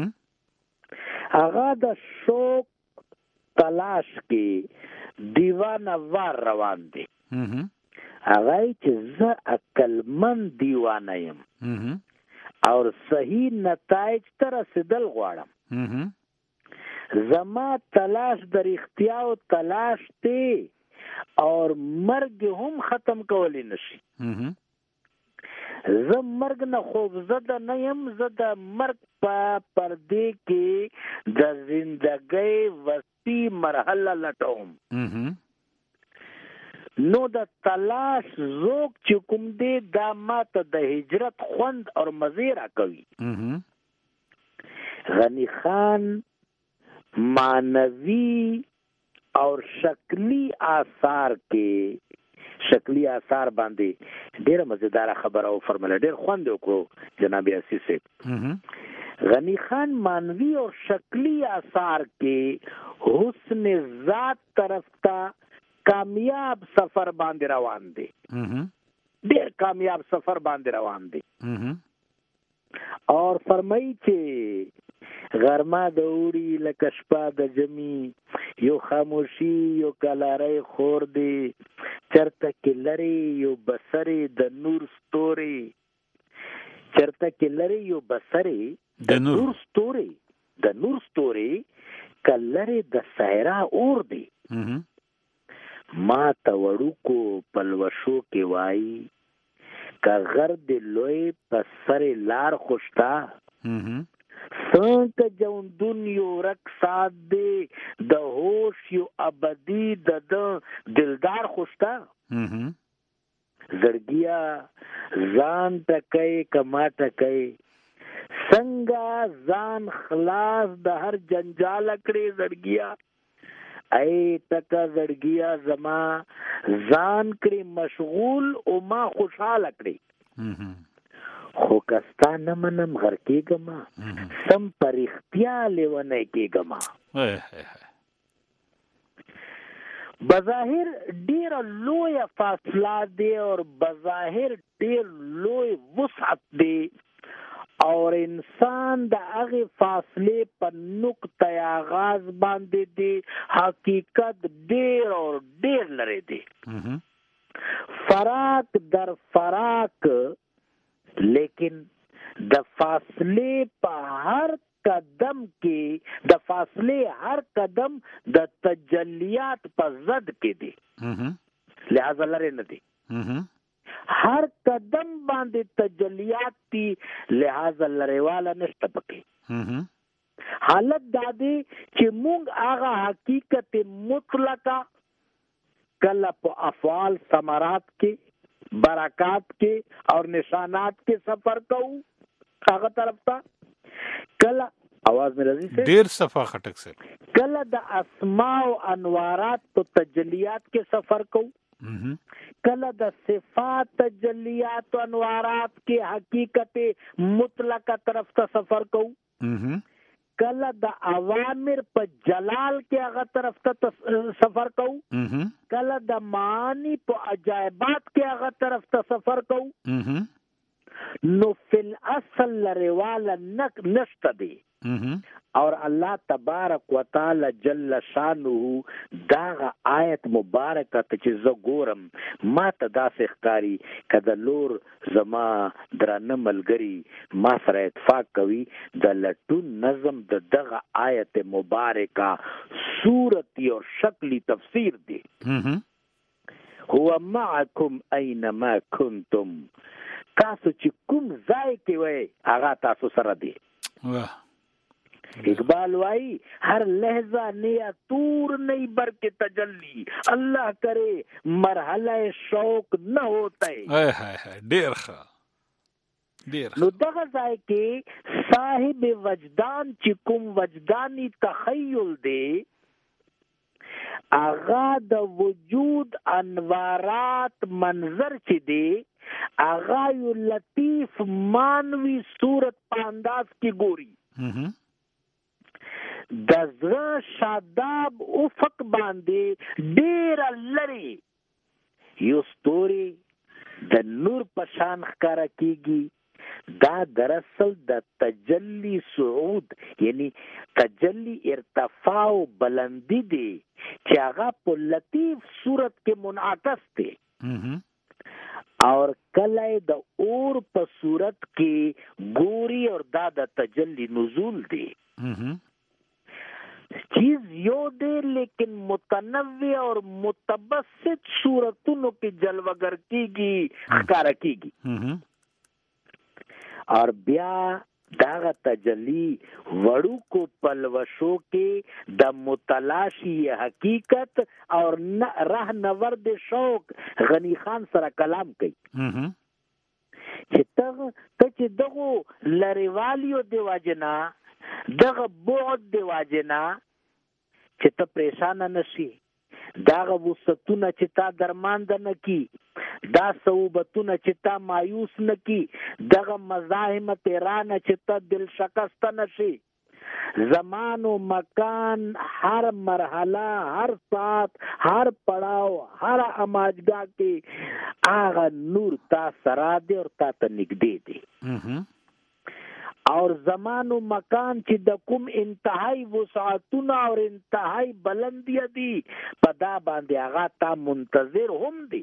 هغه د شوق تلاش کې دیوانه وار روان دی هغه چې زه عقلمند دیوانه یم او صحیح نتایج ته رسیدل غواړم زما تلاش در اختیار تلاش ته اور مرګ هم ختم کولی نشي زه مرګ نه خوب زده نه یم زه د مرګ په پردې کې د زندګۍ وسیع مرحله لټوم نو د تلاش ذوق چې کوم دی دا ماته د هجرت خوند اور مزه را کوي غنی خان معنوی اور شکلی آثار باندې ډیره مزیدار خبره او فرمایله ډیر خوند وکړو جناب اسیس صاحب غنی خان معنوی اور شکلی آثار کې حسن ذات طرف ته کامیاب سفر باندې روان دي ډېر کامیاب سفر باندې روان دي اور فرمایي چې غرمه د اوړي لکه شپه د جمی یو خاموشي یو کلاري خور دی چرته کې لري یو بصري د نور ستوري چرته کې لري یو بصري د نور ستوري کلري د صحرا اور دی ما ته وړوکو پلوشو کې وای کا غرد لوی پسر لار خوشتا څنګه جون دنیو رقصات دی د هوش یو ابدی د دلدار خوشتا زړګیا ځان تکای کما تکای څنګه ځان خلاص د هر جنجال کړي زړګیا ای تکا زړګیا زما ځان کړي مشغول او ما خوشاله کړي خو کستا نه منم غر کېږم سم پرختیا لیونه کېږم بظاهر ډیر لوی فاصله دی او بظاهر ډیر لوی وسعت دی اور انسان د هغه فاصله په نقطه آغاز باندې دی حقیقت ډیر اور ډیر لري دی فراق در فراق لیکن د فاصله په هر قدم کې د فاصله هر قدم د تجلیات په زد کې دي لہذا لري نه دي هر قدم باندې تجلیات دي لہذا لري والا نشته پکې حالت دا دی چې موږ هغه حقیقت مطلقه کله په افعال ثمرات کې برکات کې اور نشانات کې سفر کوو هغه طرف ته کله आवाज میں رضی سے ډیر صفه خټک سے کله د اسماء او انوارات تو تجلیات کې سفر کو کله د صفات تجلیات او انوارات کې حقیقت مطلقه طرف ته سفر کو کله د اوامر په جلال کې هغه طرف ته سفر کو کله د معانی په عجایبات کې هغه طرف ته سفر کو نو فل اصل لرواله نشته دی اور الله تبارک وتعالى جل شانه دا آیت مبارکه ته چې زه ګورم ما ته داسې ښکاري کده لور زما درانه ملګری ما سره اتفاق کوي د لټون نظم د دغه آیت مبارکه صورتي او شکلی تفسیر دی هو معکم اینما کنتم تاسو چې کوم ځای کې وای هغه تاسو سره دی اقبال وائی ہر لہجہ نیا تور نہیں بر کے تجلی اللہ کرے مرحلہ شوق نہ ہوتا ہے نو دغه ځای کې صاحب وجدان چې کوم وجدانی تخیل دی آغا د وجود انوارات منظر چې دی آغا یو لطیف مانوی صورت پانداز کی گوری د زړه شاداب افق باندې ډیر لري یو ستوري د نور په شان ښکارا کیږي دا دراصل د تجلی صعود یعنی تجلی ارتفاع و بلندی دی چې هغه په لطیف صورت کې منعکس دی اور کله د اور په صورت کې ګوري اور دا د تجلی نزول دی چیز یو دے لیکن متنوع اور متبسط صورتونو کی جلوگر کی گی ښکارا کی گی اور بیا داغه تجلی وړو کو پلوشو کې د متلاشی حقیقت اور راه نورد شوق غنی خان سره کلام کوي چې دغه لریوالیو دی واجنا دغه بعد دی واجنا چې ته پریشان نشي دغه وسطونه چې تا درماند نه کی دا صوبتونه چې تا مایوس نه کی دغه مزاحم تیرانه چې تا دل شکست نشي زمان و مکان ہر مرحلہ ہر ساتھ ہر پڑاؤ ہر اماجگاہ کے آغا نور تا سرا دے اور تا نگدے دے اور زمان و مکان چې د کوم انتهائی وسعتونه اور انتهائی بلندی دی پدا باندې هغه تا منتظر هم دی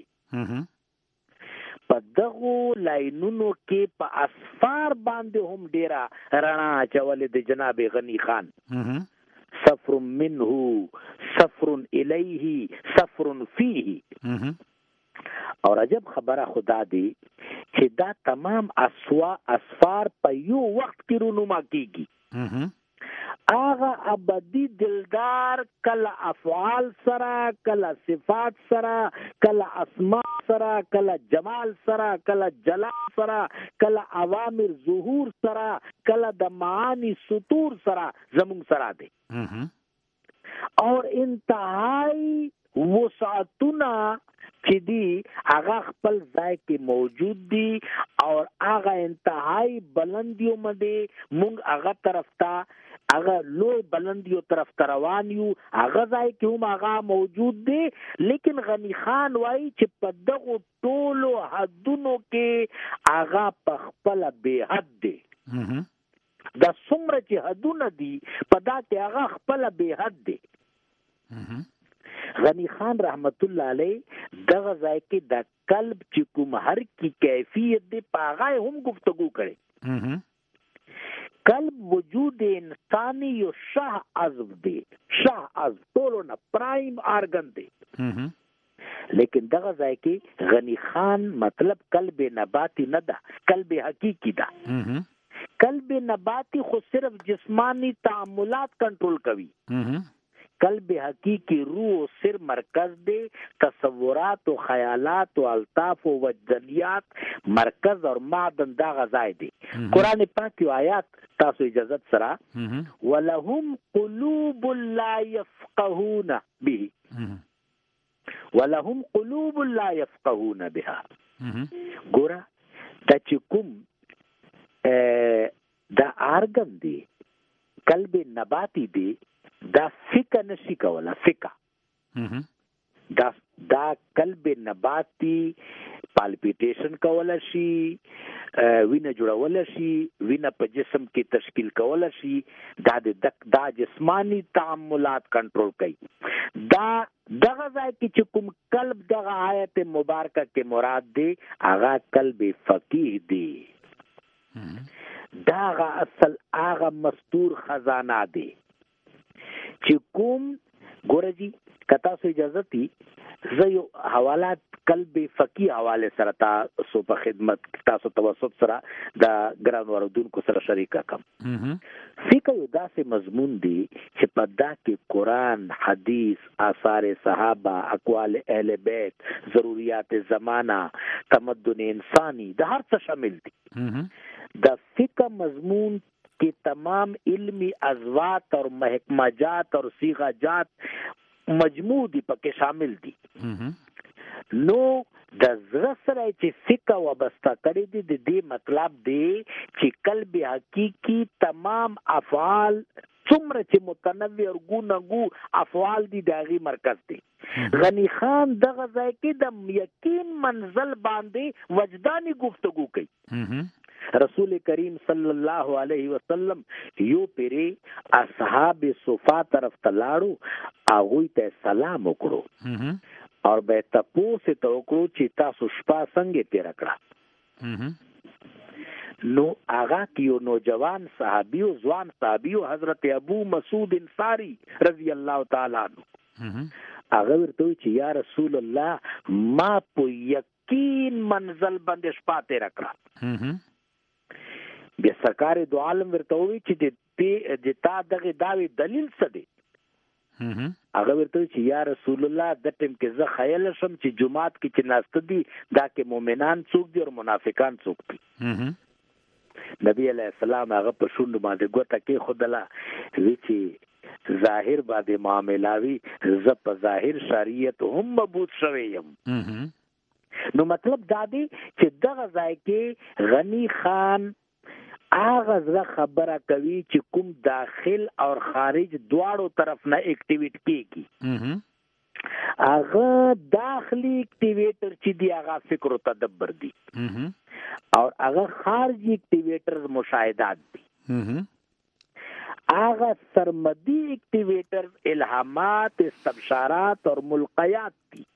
په دغه لاینونو کې په اسفار باندې هم ډیرا رڼا چولې د جناب غنی خان سفر منه سفر الیه سفر فیه اور عجب خبره خدا دی چې دا تمام اسفار په یو وخت کې رونما کیږي آغا ابدی دلدار کلا افعال سرا کلا صفات سرا کلا اسماء سرا کلا جمال سرا کلا جلال سرا کلا اوامر ظهور سرا کلا د معانی سطور سرا زمون سرا دے اور انتہائی وسعتنا چې دی هغه خپل ځای کې موجود دي اور هغه انتهائی بلندیو باندې مونږ هغه طرف ته هغه لوی بلند یو طرف روان یو، هغه ځای کې هم هغه موجود دی. لیکن غنی خان وایي چې په دغه ټولو حدونو کې هغه په خپل بے حد دی. دا څومره چې حدونه دي په دا کې هغه خپل بے حد دی. غنی خان رحمت الله علیه دغه ځای کې د قلب چې کوم هر کی کیفیت دی په هغه هم گفتگو کړي. قلب وجود انسانی یو شاه عضو دی، شاه عضو ټولو نه پرایم آرګن دی. لیکن دغه ځای کې غنی خان مطلب قلب نباتی نه ده، قلب حقیقی ده. قلب نباتی خو صرف جسمانی تعاملات کنټرول کوي. قلب حقیقی روح و سر مرکز دے، تصورات و خیالات و الطاف و وجدانیات مرکز اور معدن دا غذائے دے. قرآن پاک کی آیات تاسو اجازت سرا وَلَهُمْ قُلُوبٌ لَا يَفْقَهُونَ بِهِ وَلَهُمْ قُلُوبٌ لَا يَفْقَهُونَ بِهَا. گورا دا چکم دا آرگن دے، قلب نباتی دے، دا فکر نشي کوله. فکر دا قلب نباتی پالپیټیشن کوله شي، وینه جوړول شي، وینه په جسم کې تشکیل کوله شي. دا جسمانی تعاملات کنټرول کوي. دا دغه ځای کې چې کوم قلب دغه آیت مبارکه کې مراد دی هغه قلب فقیه دی. دا اصل هغه مستور خزانه دی چې کوم ګوره جی کتا سو اجازت دی زه یو حوالات قلب فقیه حواله سره تاسو په خدمت تاسو توسط سره د ګران وردونکو سره شریک کم. فقه یو داسې مضمون دی چې په دا کې قرآن، حدیث، آثار صحابه، اقوال اهل بیت، ضروریات زمانہ، تمدن انسانی د هر څه شامل دی. د فقه مضمون کہ تمام علمی ازوات اور محکمات اور صیغاجات مجموع دی پکې شامل دي. نو د زړه سره چې فقه وابسته کړی دي د دې مطلب دی چې قلب حقیقی تمام افعال څومره چې متنوع او ګوناګو افعال دي د هغې مرکز دی. غنی خان دغه ځای کې د یقین منزل باندې وجدانی گفتگو کوي. رسول کریم صلی الله علیه وسلم یو پیری اصحاب صفا طرف تلاړو، هغوی ته سلام وکړو اور به تاسو ته وکړو چې تاسو شپه څنګه تیر کړه. نو هغه کیو نوجوان صحابي او ځوان صحابي حضرت ابو مسعود انصاری رضی الله تعالی عنہ هغه ورته چې یا رسول الله ما په یقین منزل باندې شپه تیر کړه. بیا سرکار دو عالم ورته وی چې د تا دغه داوی دلیل څه دی؟ هغه ورته چې یا رسول الله د ټیم کې زه خیال شم چې جمعات کې چې ناست دي دا کې مؤمنان څوک دي او منافقان څوک دي. نبی علیہ السلام هغه په شونډو باندې ګوته کې خودله وی چې ظاهر باندې معاملاوي زه په ظاهر شریعت هم مبوط شوی یم. نو مطلب دا دی چې دغه ځای کې غنی خان هغه زړه خبره کوي چې کوم داخل او خارج دواړو طرف نه اکټیویټ کیږي. هغه داخلي اکټیویټر چې دی هغه فکر او تدبر دی او هغه خارجي اکټیویټر مشاهدات دی. هغه سرمدی اکټیویټر الهامات، استبشارات اور ملقیات دی.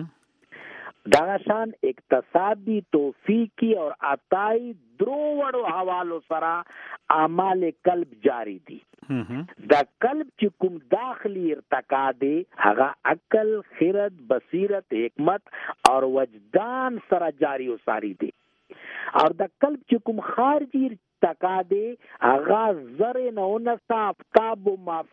دغشان اقتصادی، توفیقی اور عطائی درو وړو حوالو سره اعمال قلب جاری دي. دا قلب چې کوم داخلي ارتقا دی هغه عقل، خرد، بصیرت، حکمت اور وجدان سره جاری و ساری دی. اور دا قلب چې کوم خارجي ارتقا دی هغه زر نونسا آفتاب و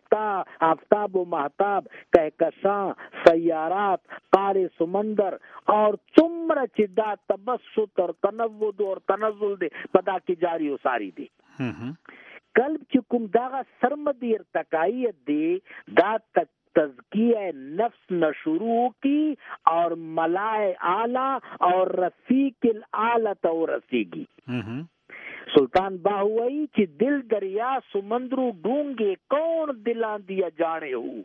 محتاب، کہکشاں، سیارات، قار سمندر اور څومره چې دا تبسط اور تنود اور تنزل دی پدا کې جاری و ساری دی. قلب چې کوم داغه سرمدی ارتقائیت دی دا تزکیہ نفس نہ شروع کی اور ملائے اعلیٰ اور رفیق الاعلیٰ تو رسیگی. سلطان باہوئی چې دل دریا سمندرو ډونګې کون دلان دیا جانے ہو.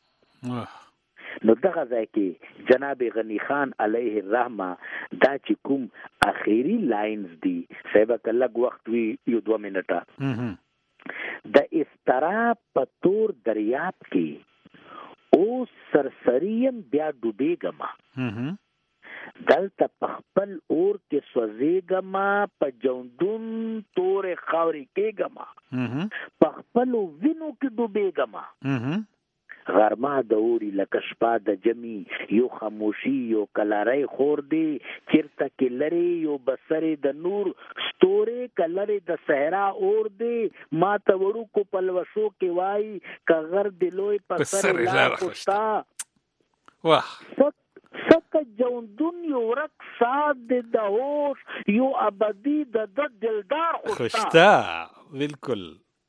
نو دغه ځای کې جناب غنی خان علیه الرحمه دا چې کوم اخیری لاینز دي صاحب کلګ وخت وی یو 2 منټه د استراب پتور دریاب کې او سرسریم بیا ډوبېګما دلته پخپل اور کې سوځېګما په جوندون تورې خاورې کېګما پخپل وینو کې ډوبېګما غرما د اوري لکه شپه د جمی یو خاموشي یو کلارای خور دی چیرته کې لري یو بسرې د نور ستوري کلري د صحرا اور دی ما ته ورو کو پلوشو کې وای کغر دلوي پسر لا خوستا واه سک جوندون یو رک ساد د هوش یو ابدی د دلدار خوستا بالکل.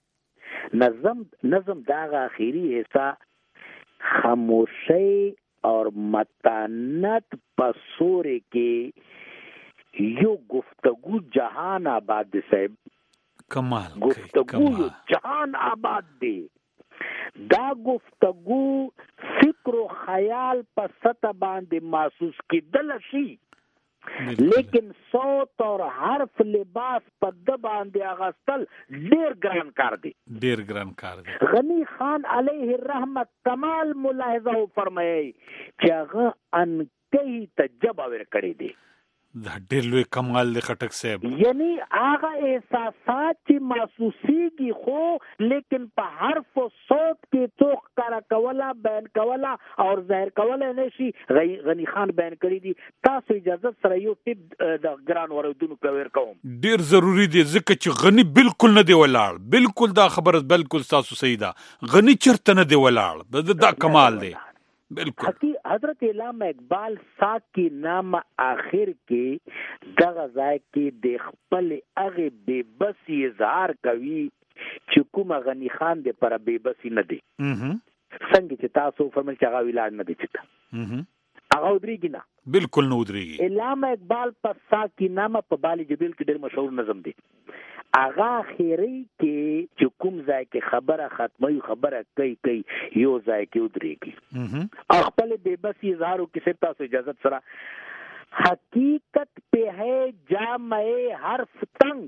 نظم داغه اخیری حصہ خاموشی اور متانت پسورے کے یو گفتگو جہان آباد دے صاحب کمال گفتگو یو جہان آباد دے دا گفتگو فکر و خیال پر سطح باندے محسوس کی دلشی لیکن صوت اور حرف لباس پر دباندے اغسطل دیر گران کار دے. غنی خان علیہ الرحمت کمال ملاحظہ فرمائے چاگا انکہی تجبہ ورکڑی دے. دا ډېر لوی کمال دی خټک صاحب. یعنی آغا احساسات چی محسوسی کی خو لیکن پا حرف و صوت کی توخ کارا کولا بین کولا اور ظاہر کولا نشی غنی خان بین کری دی. تاسو اجازت سره یو ټیپ د ګران اوریدونکو کویر کوم ډېر ضروری دی ځکه چې غنی بالکل نه دی ولاړ. بالکل دا خبره بالکل تاسو صحیح ده. غنی چرته نه دی ولاړ. دا کمال دی. بالکل. حضرت علامہ اقبال ساک کی نام آخر کے دغزائے کے دیخپل اغی بے بسی اظہار کوي چې کوم غنی خان دے پر بے بسی نه دی څنګه چې تاسو فرمایل چې هغه ویلاړ نه دی چې هغه ودرېږي نه بالکل نه ودرېږي. علامہ اقبال پر ساک کی نام په بالی جبیل کې ډېر مشهور نظم دی. آغا خیری کې چې کوم ځای کې خبره ختمه خبره کوي یو ځای کې ودرېږي او خپل بے بسی اظهارو کې صرف تاسو اجازت سره حقیقت پہ ہے جامع حرف تنگ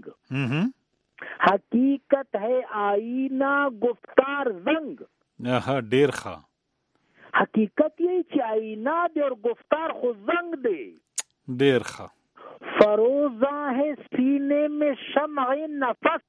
حقیقت ہے آئینہ گفتار زنگ. ډیر ښه. حقیقت یہی چې آئینہ دے اور گفتار خو زنگ دے. ډیر ښه. فروزہ ہے سینے میں شمع نفس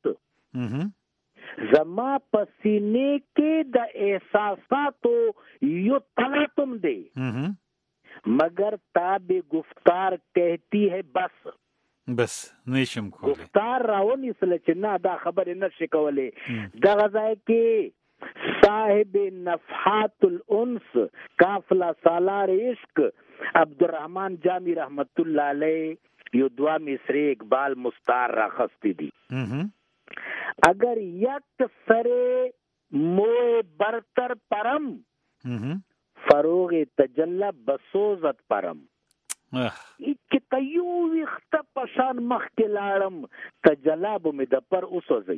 زما پسینے کے دا احساساتو یو تلاتم دے مگر تاب گفتار کہتی ہے بس نیشم کولی گفتار راونی سلچنا دا خبر نشی کولے دا غزائے کے صاحب نفحات الانس کافلہ سالار عشق عبدالرحمن جامی رحمت اللہ علیہ یو 2 مصرے اقبال مستار راخستی دی. اگر یک سرے موئے برتر پرم فروغ تجلہ بسوزت پرم ایک کیو وقت پشان مخ کے لارم تجلاب میں دپر اسو زی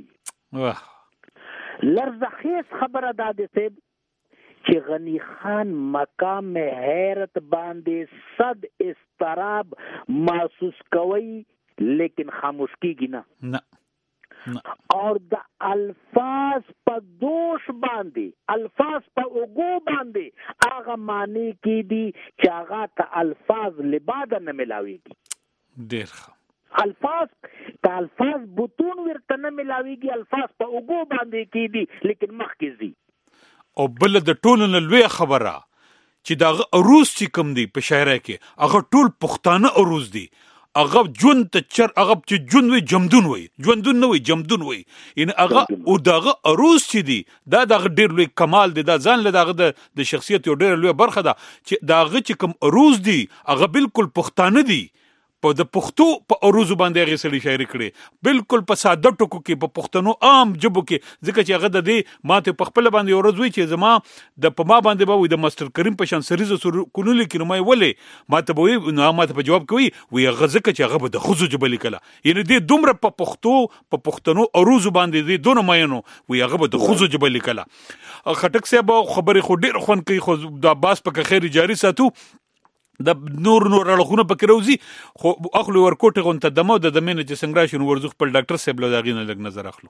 لرزخیز خبر دادے سے کہ غنی خان مقام حیرت باندے صد استراب محسوس کوئی لیکن خاموش کی گنا اور دا الفاظ پا دوش باندے الفاظ پا اگو باندے آغا معنی کی دی چاغا تا الفاظ لبادا نملاوی گی دیر الفاظ بطون ورطا نملاوی گی الفاظ پا اگو باندے کی دی لیکن مخ کی زی. او بل د ټولو نه لوی خبره چې دا عروض چې کوم دی په شاعرۍ کې هغه ټول پښتانه عروض دي. هغه ژوند ته چر هغه چې ژوند وي جمدون وي ژوندون نه وي جمدون وي یعنی هغه او دغه عروض چې دي دا دغه ډېر لوی کمال دی. دا ځان له دغه د شخصیت یو ډېر لوی برخه ده چې دغه چې کوم عروض دي هغه بالکل پښتانه دي په د پښتو په اروزو باندې هغه سړي شاعري کړي بالکل په ساده ټکو کې په پښتنو عام جبو کې ځکه چې هغه د دې ماته په خپل باندې ورځوي چې زما د په ما باندې به د ماستر کریم په شان سریزه سر کولو کې نو مې ولې ماته به نو ماته په جواب کوي وی هغه ځکه چې هغه به د خزو جبل کله یعنی دې دومره په پښتنو اروزو باندې دې دونه مېنو وی هغه به د خزو جبل کله خټک صاحب خبرې خو ډېر خون کوي خو د عباس په خیر جاری ساتو د نور اړخونه پکې راوځي خو اخلو ورکوټه غونته دمو د دمنه چې څنګه شنو ورزخ په ډاکټر صاحب له داغینه لګ نظر اخلو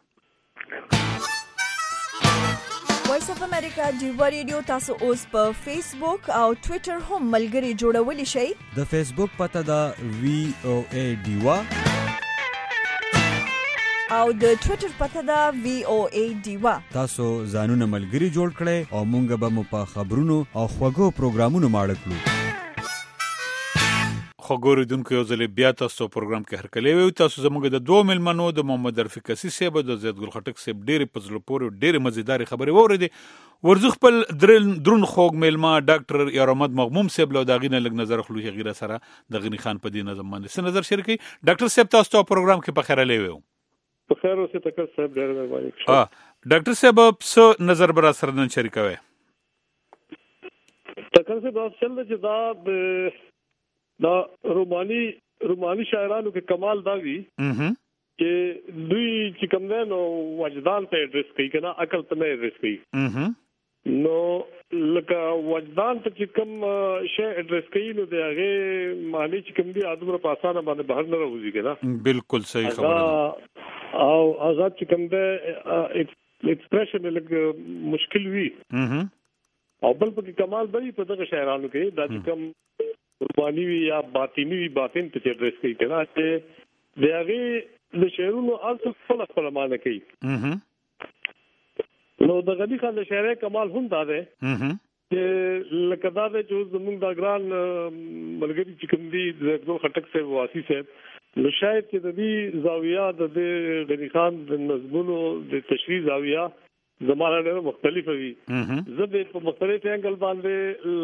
وایس اف امریکا ډیوا ریډیو تاسو اوس په فیسبوک او ټوئیټر هم ملګري جوړولی شئ د فیسبوک پته دا VOA ډیوا او د ټوئیټر پته دا VOA ډیوا تاسو ځانونه ملګري جوړ کړئ او مونږ به مو په خبرونو او خوږو پروګرامونو ماړه کړو خو ګوریدونکو یو ځل بیا تاسو پروګرام کې هرکلی وي تاسو زموږ د دوه ملمنو د محمد رفیق کسی صاحب د زید ګل خټک صاحب ډېر پزلو پورې ډېر مزیدار خبرې وریدي ورزخ خپل درون خوګ ملما ډاکټر یارمد مغموم صاحب له داغینه لګ نظر خلو چې غیره سره د غنی خان په دې نظم باندې څه نظر شریکي ډاکټر صاحب تاسو ته پروګرام کې په خیر لوي په خیر اوسه تکل صاحب ډېر مهرباني ډاکټر صاحب څه نظر بر سره نن شریکوي تکل صاحب اصل چې دا روماني شاعرانو کې کمال دا وی چې دوی چې کوم نه نو وجدان ته اډریس کوي کنه عقل ته نه اډریس کوي نو لکه وجدان ته چې کوم شی اډریس کوي نو دغه معنی چې کوم دی ادمره په اسانه باندې بهر نه راوځي کنه بالکل صحیح خبره او آزاد چې کوم دی ایکسپریشن لکه مشکل وی او بل په کمال دی په دغه شاعرانو کې دا چې کوم روحاني وی یا باطینی وی باطن ته اډریس کوي کنه چې دغه د شعرونو اصل خپل معنی کوي نو د غنی خان د شاعرۍ کمال هم دا ده چې لکه دا چې زموږ د ګران ملګری چې کوم دي د خټک صاحب واسي صاحب نو شاید چې د دې زاویه د غنی خان د نظمونو د تشریح زاویه زمانه ډېر مختلفه وي زه په مختلف انګل باندې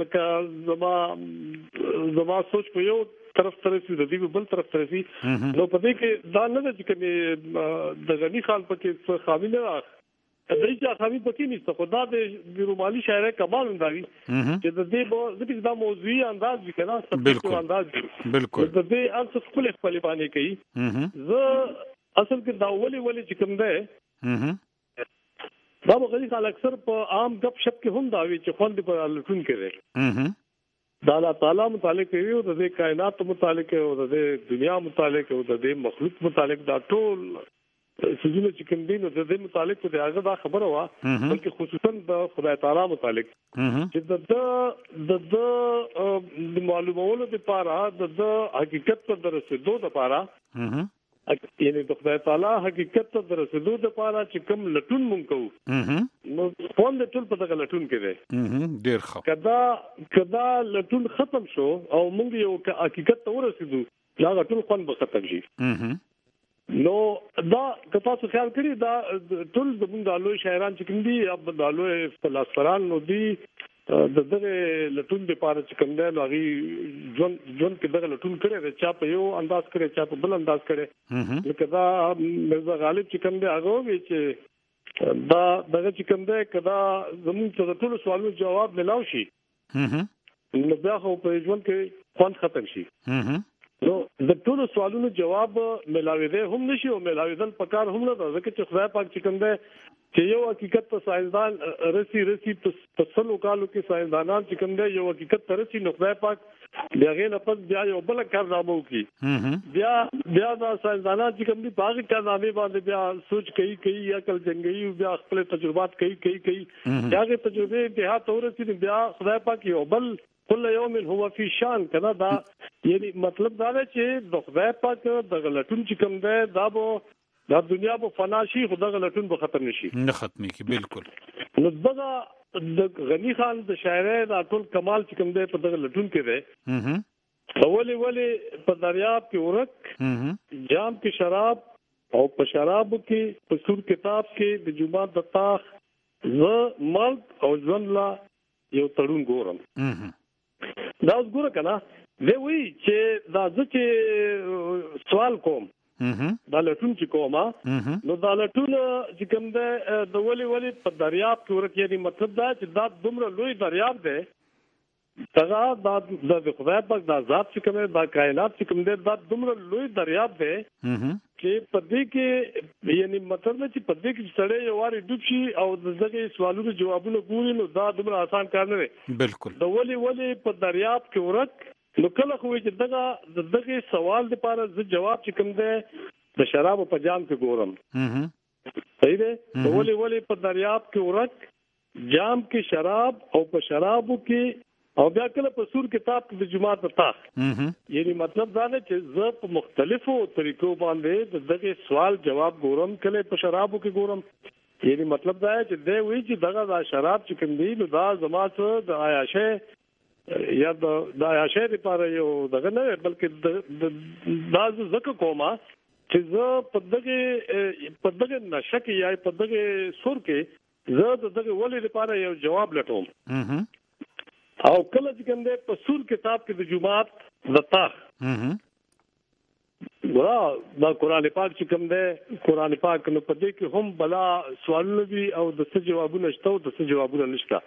لکه زما سوچ په یو طرف ترسي د دې بل طرف ترسي نو په دې کې دا نه چې کني د غنی خان پکې څه خامي نه راځي دای چې خامي پکې نشته خدا د روماني شاعرۍ کمال انداوي چې د دې دا موضوعي انداز وکړه ستاسو انداز بالکل د دې اصل خپل باندې کوي زه اصل کې دا ولې چې کوم ده دا غنی خان اکثر په عام غپ شپ کې هم دا وی چې خوند په لټون کړي دا الله تعالی متعلق کوي او د کائنات متعلق او د دنیا متعلق او د مخلوق متعلق دا ټول سجنه چې کوم دین او د دې متعلق ته هغه دا خبره وا بلکې خصوصا د خدای تعالی متعلق چې د معلومولو لپاره د حقیقت ته رسیدو لپاره یعنی د خدای تعالی حقیقت ته رسیدو لپاره چې کوم لټون مونږ کوو نو فون د ټول په دغه لټون کې دی ډیر ښه کدا لټون ختم شو او مونږ یو حقیقت ته ورسېدو دا ټول فون به ختم شي نو دا که تاسو خیال کړئ دا ټول زموږ د لوی شاعران چې کوم دي یا د لوی فلسفران نو دي د دغه لټون لپاره چې کوم دی نو هغه ژوند کې دغه لټون کړي چا په یو انداز کړي چا په بل انداز کړي لکه دا مرزا غالب چې کوم دی هغه وی چې دا دغه چې کوم دی کدا زموږ ته ټول سوالونو جواب ملاوي شي نو بیا خو په ژوند کې خوند ختم شي نو د ټول سوالونو جواب ملاوي دي هم نشي او ملاوي دل پکار هم نه ځکه چې خدای پاک چې کوم دی چې یو حقیقت په ساينسدان رسی په سلو کالو کې ساينسدانان چې کوم دی یو حقیقت ترسي نو خدای پاک دغه نه پس بیا یو بل کارنامه وکي بیا دا ساينسدانان چې کوم دی باغ کارنامه باندې بیا سوچ کوي عقل جنگي بیا خپل تجربات کوي هغه تجربه انتها تورسي بیا خدای پاک یو بل کله یوم هو فی شان کنه دا یعنی مطلب دا دی چې د خدای پاک د غلطون چې کوم دی دا دنیا په فنا شي خدای غلطون به ختم نشي نه ختمي کی بالکل نو دغه د غنی خان د شاعرۍ دا ټول کمال چې کوم دی په دغه لټون کې دی اولی په دریاب کې ورک جام کې شراب او په شراب کې په سور کتاب کې د جمعه د تاخ ز ملک او ځن لا یو تړون ګورم دا اوس ګوره کنه دی وی چې دا ځکه سوال کوم دا لټون چې کومه نو دا لټون چې کوم د ولي په دریاب کې ورکه یعنی مطلب دا چې دا دومره لوی دریاب دی دا د خدای پاک د ذات چې کوم دا کائنات چې کوم دی دا دومره لوی دریاب دی چې په دې کې یعنی مطلب چې په دې کې سړی یو واري ډوب شي او دغه سوالونو جوابونه ګوري نو دا دومره آسان کار نه دی بالکل د ولي په دریاب کې ورک نو کله خو چې دغه سوال لپاره زه جواب چې کوم دی د شراب په جام کې ګورم صحیح دی ولي په دریاب کې ورک جام کې شراب او په شرابو کې او بیا کله په سور کتاب کې د جمعه تا یعنی مطلب دا نه چې زه په مختلفو طریقو باندې دغه سوال جواب ګورم کله په شرابو کې ګورم یعنی مطلب دا چې دی وی چې دغه شراب چې کوم دی نو دا زما څه د عیاشه یا د عیاشه لپاره یو دغه نه بلکې دا زکه کومه چې زه په دغه نشه کې یا په دغه سور کې زه دغه ولې لپاره یو جواب لټوم او کله چې کوم دې په سور کتاب کې د جمعات زتا دا قرآن پاک چې کوم دی قرآن پاک نو په دې کې هم بلا سوالونه دي او د څه جوابونه شته او د څه جوابونه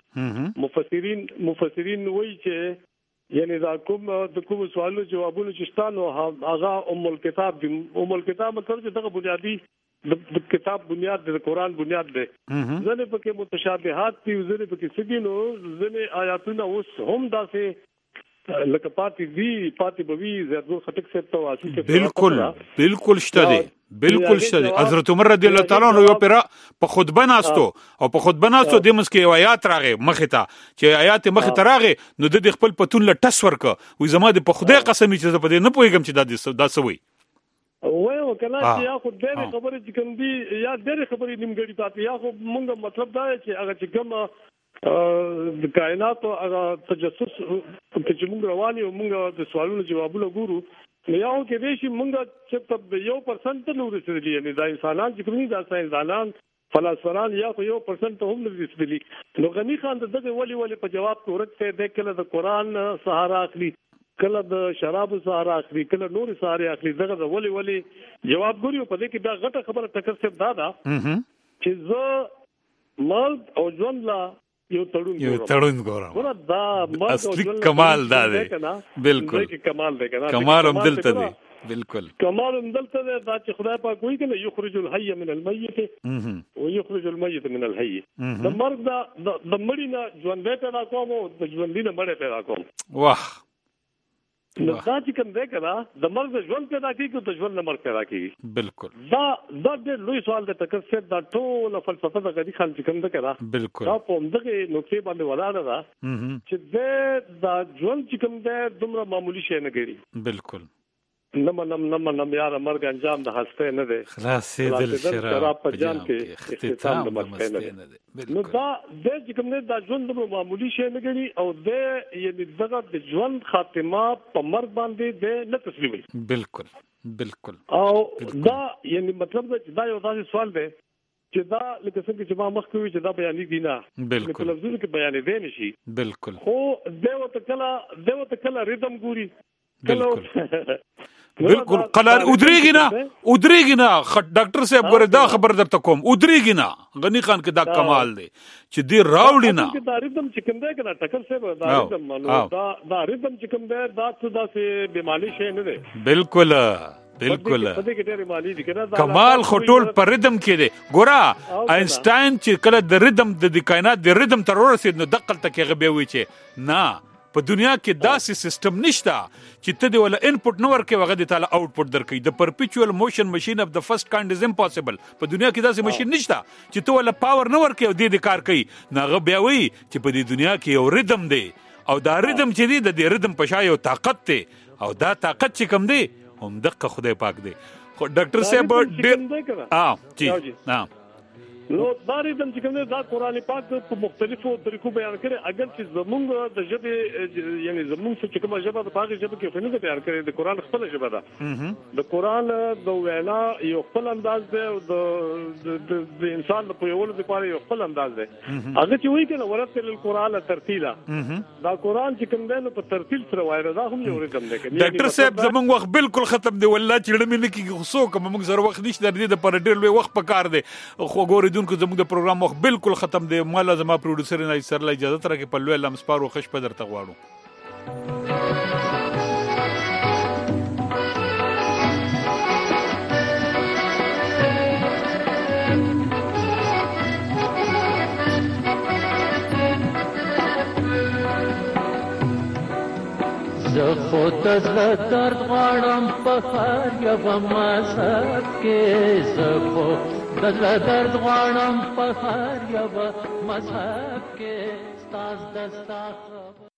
نشته مفسرین وایي چې یعنی دا کوم سوالونو جوابونه چې شته نو هغه ام الکتاب مطلب چې دغه بنیادی د کتاب بنیاد د قرآن بنیاد دی ځنه پکې متشابهات دي ځنه پکې سګینو ځنه آیاتونه اوس هم داسې لکه پاتې بوي زیاتو خټک سره تواسي بالکل شته دي حضرت عمر رضی الله تعالی عنہ یو پیرا په خطبه ناستو او په خطبه ناستو د مسکه یو آیات راغې مخه ته چې آیات مخه ته راغې نو د خپل پتون له ټس ورک وي زما د په خدای قسم چې په دې نه پوهیږم چې دا سوي وایو کنه چې یا خو ډېر خبرې چې کوم دي یا ډېر خبرې نیمګړې پاتې یا خو مونږ مطلب دا چې هغه چې کوم د کائنات او هغه تجسس چې موږ رواني او موږ د سوالونو جوابونه ګورو نو یو کې دې چې موږ چې په 1% نه ورسېدلی یعنی دا انسانان چې کومي دا ساينسدانان فلسفيان یا خو 1% هم نه ورسېدلی نو غني خان دغه ولي په جواب کې ورته د کله د قران سهارا اخلي کله د شراب سهارا اخلي کله نور سهارا اخلي دغه ولي جواب ګوري په دې کې دا غټه خبره ټکر څه دادا چې زه مال او ژوند لا یو تړون ګورم دا اصلي کمال دا دی بالکل کمال دی کمال هم دلته دی بالکل کمال هم دلته دی دا چې خدای پاک وایي کنه یخرج الحي من الميت او یخرج الميت من الحي د مرګ د مړی نه ژوند پیدا کوم او د ژوندۍ نه مړی پیدا کوم واه نو دا چې کوم دی کنه د مرګ ژوند پیدا کیږي د ژوند نه مرګ پیدا کیږي بالکل دا د لوی سوال د تکر څخه دا ټول فلسفه د غدي خان چې کوم دی کنه بالکل دا په دغه نقطې باندې ولاړه ده چې دا ژوند چې کوم دی دومره معمولی شی نه ګرځي بالکل نم یار مرګ انجام د هسته نه دی خلاص دل شراب په جام کې اختتام د مسته نه دی نو دا د کوم نه دا ژوند د معمولی شی نه ګڼي او د یعنی دغه د ژوند خاتمه په مرګ باندې د نه تسلیمي بالکل او دا یعنی مطلب دا یو داسې سوال دی چې دا لکه څنګه چې ما مخکې وی چې دا بیانې دي نه بالکل لفظونه کې بیانې دي نشي بالکل خو دیو کله ریدم ګوري بالکل قلار ودرېږي نه ډاکټر صاحب ګوره دا خبر درته کوم ودرېږي نه غني خان کې دا کمال دی چې دی راوړي نه دا ریدم چې کوم دی کنه ټکر صاحب دا ریدم دا ریدم چې کوم دی دا څه داسې بیماری شي نه دی بالکل کمال خټول پر ریدم کې دی ګوره آینسټاین چې کله د ریدم د کائنات د ریدم تر ورسېد نو دقل تکي غبي وي چې نه په دنیا کې داسې سیستم نشته چې ته دی ولا انپوټ نه ورکې وغه دی تعالی آوټپوټ درکې د پرپیچوال موشن ماشين اف د فرست کایند از امپوسیبل په دنیا کې داسې ماشين نشته چې ته ولا پاور نه ورکې او دې کار کوي ناغه بیا وی چې په دې دنیا کې یو ریدم دی او دا ریدم چې دی د دې ریدم په شای یو طاقت دی او دا طاقت چې کم دی هم دغه خدای پاک دی خو ډاکټر صاحب نو دا ریدم چې کوم دا قران پاک په مختلفو طریقو بیان کړي اگر چې زمونږ د ژبه یعنی زمونږ چې کومه ژبه د پاک ژبه کې فنه بیان کړي د قران خپل ژبه ده د قران د وینا یو خپل انداز دی او د انسان د پوهولو لپاره یو خپل انداز دی هغه چې وایي کنه ورته القران ترتیلا دا قران چې کوم دی نو په ترتیل سره وایي دا هم یو ریدم دی ډاکټر صاحب زمونږ وخت بالکل ختم دی والله چې لړم نه کیږي خو کوم موږ زر وخت نشته د دې پر ډېر لوی وخت پکار دی خو ګوریدونکو زموږ د پروګرام وخت بالکل ختم دی مال زما پروډوسر نه سره اجازه تر کې په لوی لمسپارو خش په درته غواړو زه خود درد غواړم په هر یو مذهب کې زه خود درد غواړم په هر یو مذهب کې ستاسو د